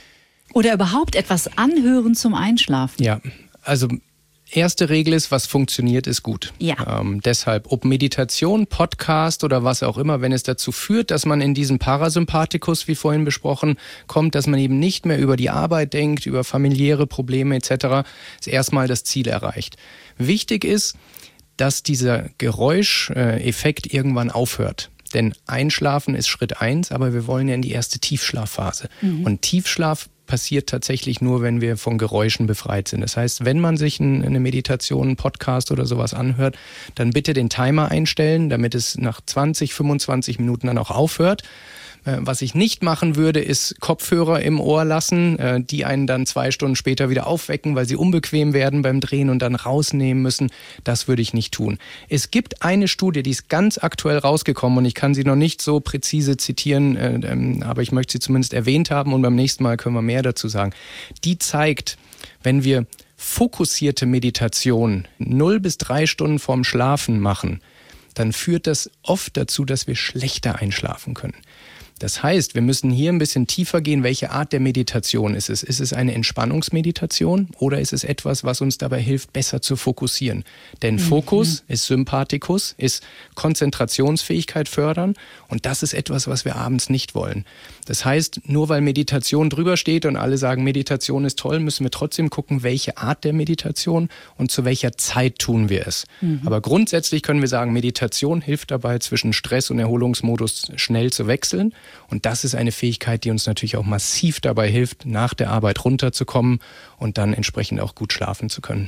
[SPEAKER 3] Oder überhaupt etwas anhören zum Einschlafen?
[SPEAKER 1] Ja, also erste Regel ist, was funktioniert, ist gut.
[SPEAKER 3] Ja.
[SPEAKER 1] Deshalb, ob Meditation, Podcast oder was auch immer, wenn es dazu führt, dass man in diesen Parasympathikus, wie vorhin besprochen, kommt, dass man eben nicht mehr über die Arbeit denkt, über familiäre Probleme etc., ist erstmal das Ziel erreicht. Wichtig ist, dass dieser Geräuscheffekt irgendwann aufhört. Denn Einschlafen ist Schritt 1, aber wir wollen ja in die erste Tiefschlafphase. Und Tiefschlaf passiert tatsächlich nur, wenn wir von Geräuschen befreit sind. Das heißt, wenn man sich eine Meditation, einen Podcast oder sowas anhört, dann bitte den Timer einstellen, damit es nach 20, 25 Minuten dann auch aufhört. Was ich nicht machen würde, ist Kopfhörer im Ohr lassen, die einen dann 2 Stunden später wieder aufwecken, weil sie unbequem werden beim Drehen und dann rausnehmen müssen. Das würde ich nicht tun. Es gibt eine Studie, die ist ganz aktuell rausgekommen und ich kann sie noch nicht so präzise zitieren, aber ich möchte sie zumindest erwähnt haben und beim nächsten Mal können wir mehr dazu sagen. Die zeigt, wenn wir fokussierte Meditation 0 bis 3 Stunden vorm Schlafen machen, dann führt das oft dazu, dass wir schlechter einschlafen können. Das heißt, wir müssen hier ein bisschen tiefer gehen, welche Art der Meditation ist es? Ist es eine Entspannungsmeditation oder ist es etwas, was uns dabei hilft, besser zu fokussieren? Denn Fokus ist Sympathikus, ist Konzentrationsfähigkeit fördern und das ist etwas, was wir abends nicht wollen. Das heißt, nur weil Meditation drüber steht und alle sagen, Meditation ist toll, müssen wir trotzdem gucken, welche Art der Meditation und zu welcher Zeit tun wir es. Aber grundsätzlich können wir sagen, Meditation hilft dabei, zwischen Stress- und Erholungsmodus schnell zu wechseln. Und das ist eine Fähigkeit, die uns natürlich auch massiv dabei hilft, nach der Arbeit runterzukommen und dann entsprechend auch gut schlafen zu können.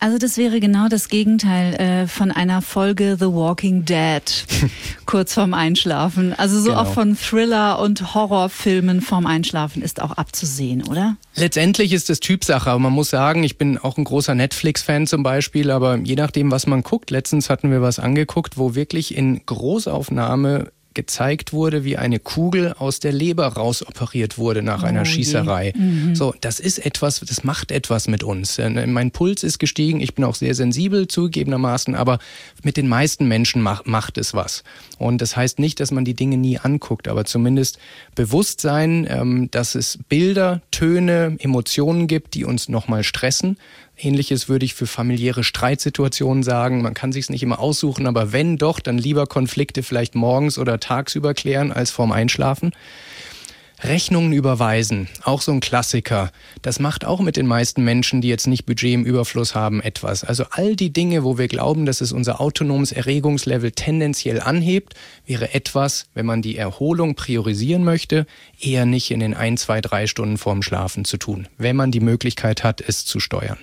[SPEAKER 3] Also das wäre genau das Gegenteil von einer Folge The Walking Dead, kurz vorm Einschlafen. Also so auch von Thriller- und Horrorfilmen vorm Einschlafen ist auch abzusehen, oder?
[SPEAKER 1] Letztendlich ist es Typsache, aber man muss sagen, ich bin auch ein großer Netflix-Fan zum Beispiel, aber je nachdem, was man guckt, letztens hatten wir was angeguckt, wo wirklich in Großaufnahme gezeigt wurde, wie eine Kugel aus der Leber rausoperiert wurde nach einer Schießerei. So, das ist etwas, das macht etwas mit uns. Mein Puls ist gestiegen, ich bin auch sehr sensibel zugegebenermaßen, aber mit den meisten Menschen macht es was. Und das heißt nicht, dass man die Dinge nie anguckt, aber zumindest bewusst sein, dass es Bilder, Töne, Emotionen gibt, die uns nochmal stressen. Ähnliches würde ich für familiäre Streitsituationen sagen. Man kann sich's nicht immer aussuchen, aber wenn doch, dann lieber Konflikte vielleicht morgens oder tagsüber klären als vorm Einschlafen. Rechnungen überweisen, auch so ein Klassiker. Das macht auch mit den meisten Menschen, die jetzt nicht Budget im Überfluss haben, etwas. Also all die Dinge, wo wir glauben, dass es unser autonomes Erregungslevel tendenziell anhebt, wäre etwas, wenn man die Erholung priorisieren möchte, eher nicht in den 1, 2, 3 Stunden vorm Schlafen zu tun, wenn man die Möglichkeit hat, es zu steuern.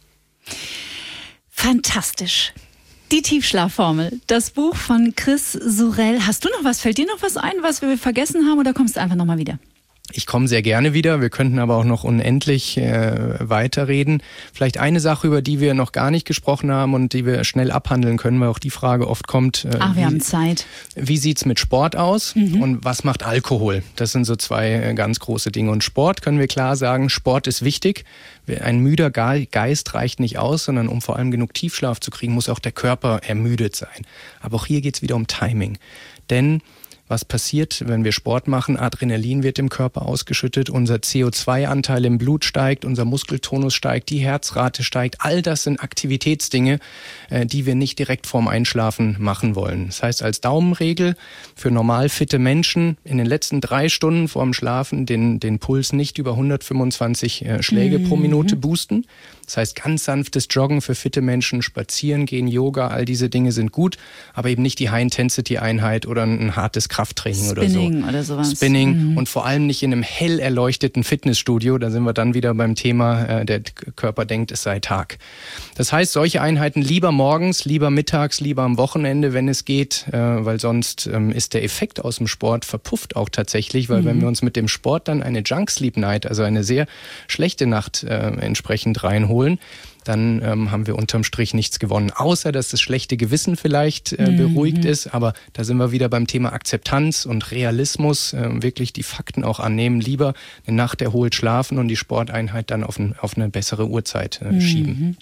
[SPEAKER 3] Fantastisch. Die Tiefschlafformel, das Buch von Chris Sorel. Hast du noch was? Fällt dir noch was ein, was wir vergessen haben, oder kommst du einfach nochmal wieder?
[SPEAKER 1] Ich komme sehr gerne wieder. Wir könnten aber auch noch unendlich weiterreden. Vielleicht eine Sache, über die wir noch gar nicht gesprochen haben und die wir schnell abhandeln können, weil auch die Frage oft kommt.
[SPEAKER 3] Wir haben Zeit.
[SPEAKER 1] Wie sieht's mit Sport aus und was macht Alkohol? Das sind so zwei ganz große Dinge. Und Sport können wir klar sagen, Sport ist wichtig. Ein müder Geist reicht nicht aus, sondern um vor allem genug Tiefschlaf zu kriegen, muss auch der Körper ermüdet sein. Aber auch hier geht's wieder um Timing. Denn was passiert, wenn wir Sport machen? Adrenalin wird im Körper ausgeschüttet, unser CO2-Anteil im Blut steigt, unser Muskeltonus steigt, die Herzrate steigt. All das sind Aktivitätsdinge, die wir nicht direkt vorm Einschlafen machen wollen. Das heißt, als Daumenregel für normal fitte Menschen in den letzten 3 Stunden vorm Schlafen den Puls nicht über 125 Schläge pro Minute boosten. Das heißt, ganz sanftes Joggen für fitte Menschen, Spazieren gehen, Yoga, all diese Dinge sind gut, aber eben nicht die High-Intensity-Einheit oder ein hartes Krafttraining
[SPEAKER 3] Spinning oder sowas.
[SPEAKER 1] Spinning und vor allem nicht in einem hell erleuchteten Fitnessstudio. Da sind wir dann wieder beim Thema, der Körper denkt, es sei Tag. Das heißt, solche Einheiten lieber morgens, lieber mittags, lieber am Wochenende, wenn es geht, weil sonst ist der Effekt aus dem Sport verpufft auch tatsächlich, weil wenn wir uns mit dem Sport dann eine Junk Sleep Night, also eine sehr schlechte Nacht entsprechend reinholen, dann haben wir unterm Strich nichts gewonnen. Außer, dass das schlechte Gewissen vielleicht beruhigt ist. Aber da sind wir wieder beim Thema Akzeptanz und Realismus. Wirklich die Fakten auch annehmen. Lieber eine Nacht erholt schlafen und die Sporteinheit dann auf eine bessere Uhrzeit schieben.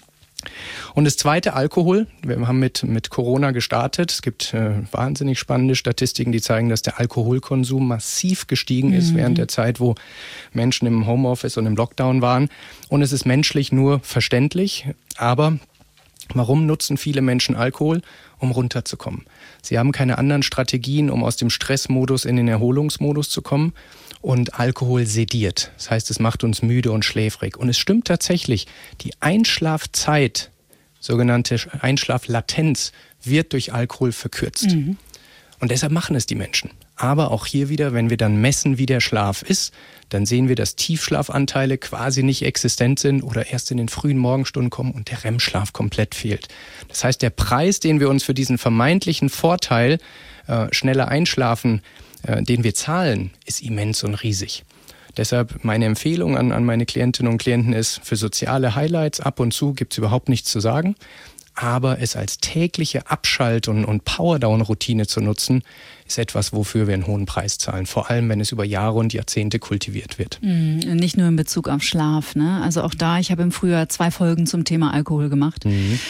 [SPEAKER 1] Und das zweite, Alkohol. Wir haben mit Corona gestartet. Es gibt wahnsinnig spannende Statistiken, die zeigen, dass der Alkoholkonsum massiv gestiegen ist während der Zeit, wo Menschen im Homeoffice und im Lockdown waren. Und es ist menschlich nur verständlich. Aber warum nutzen viele Menschen Alkohol? Um runterzukommen. Sie haben keine anderen Strategien, um aus dem Stressmodus in den Erholungsmodus zu kommen. Und Alkohol sediert. Das heißt, es macht uns müde und schläfrig. Und es stimmt tatsächlich, die Einschlafzeit, sogenannte Einschlaflatenz, wird durch Alkohol verkürzt. Und deshalb machen es die Menschen. Aber auch hier wieder, wenn wir dann messen, wie der Schlaf ist, dann sehen wir, dass Tiefschlafanteile quasi nicht existent sind oder erst in den frühen Morgenstunden kommen und der REM-Schlaf komplett fehlt. Das heißt, der Preis, den wir uns für diesen vermeintlichen Vorteil schneller einschlafen, den wir zahlen, ist immens und riesig. Deshalb meine Empfehlung an meine Klientinnen und Klienten ist, für soziale Highlights ab und zu gibt es überhaupt nichts zu sagen. Aber es als tägliche Abschalt- und Powerdown-Routine zu nutzen, ist etwas, wofür wir einen hohen Preis zahlen. Vor allem, wenn es über Jahre und Jahrzehnte kultiviert wird.
[SPEAKER 3] Nicht nur in Bezug auf Schlaf, ne? Also auch da, ich habe im Frühjahr 2 Folgen zum Thema Alkohol gemacht.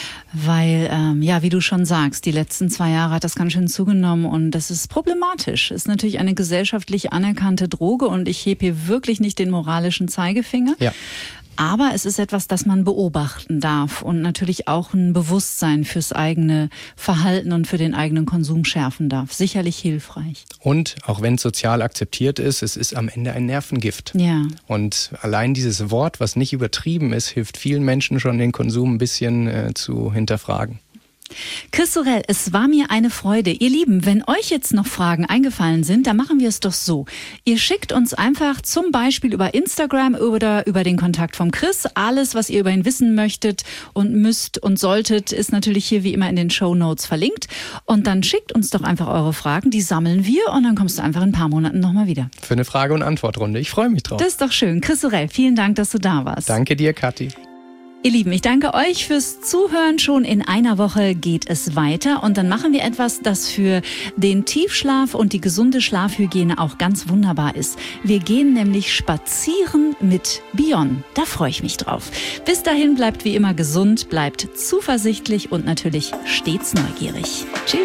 [SPEAKER 3] Weil, wie du schon sagst, die letzten 2 Jahre hat das ganz schön zugenommen und das ist problematisch. Ist natürlich eine gesellschaftlich anerkannte Droge und ich hebe hier wirklich nicht den moralischen Zeigefinger.
[SPEAKER 1] Ja.
[SPEAKER 3] Aber es ist etwas, das man beobachten darf und natürlich auch ein Bewusstsein fürs eigene Verhalten und für den eigenen Konsum schärfen darf. Sicherlich hilfreich.
[SPEAKER 1] Und auch wenn es sozial akzeptiert ist, es ist am Ende ein Nervengift.
[SPEAKER 3] Ja.
[SPEAKER 1] Und allein dieses Wort, was nicht übertrieben ist, hilft vielen Menschen schon, den Konsum ein bisschen zu hinterfragen.
[SPEAKER 3] Chris Sorel, es war mir eine Freude. Ihr Lieben, wenn euch jetzt noch Fragen eingefallen sind, dann machen wir es doch so. Ihr schickt uns einfach zum Beispiel über Instagram oder über den Kontakt vom Chris. Alles, was ihr über ihn wissen möchtet und müsst und solltet, ist natürlich hier wie immer in den Shownotes verlinkt. Und dann schickt uns doch einfach eure Fragen, die sammeln wir und dann kommst du einfach in ein paar Monaten nochmal wieder.
[SPEAKER 1] Für eine Frage- und Antwortrunde. Ich freue mich drauf.
[SPEAKER 3] Das ist doch schön. Chris Sorel, vielen Dank, dass du da warst.
[SPEAKER 1] Danke dir, Kathi.
[SPEAKER 3] Ihr Lieben, ich danke euch fürs Zuhören. Schon in einer Woche geht es weiter und dann machen wir etwas, das für den Tiefschlaf und die gesunde Schlafhygiene auch ganz wunderbar ist. Wir gehen nämlich spazieren mit Bion. Da freue ich mich drauf. Bis dahin bleibt wie immer gesund, bleibt zuversichtlich und natürlich stets neugierig. Tschüss.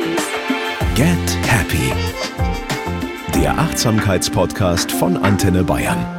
[SPEAKER 2] Get Happy. Der Achtsamkeitspodcast von Antenne Bayern.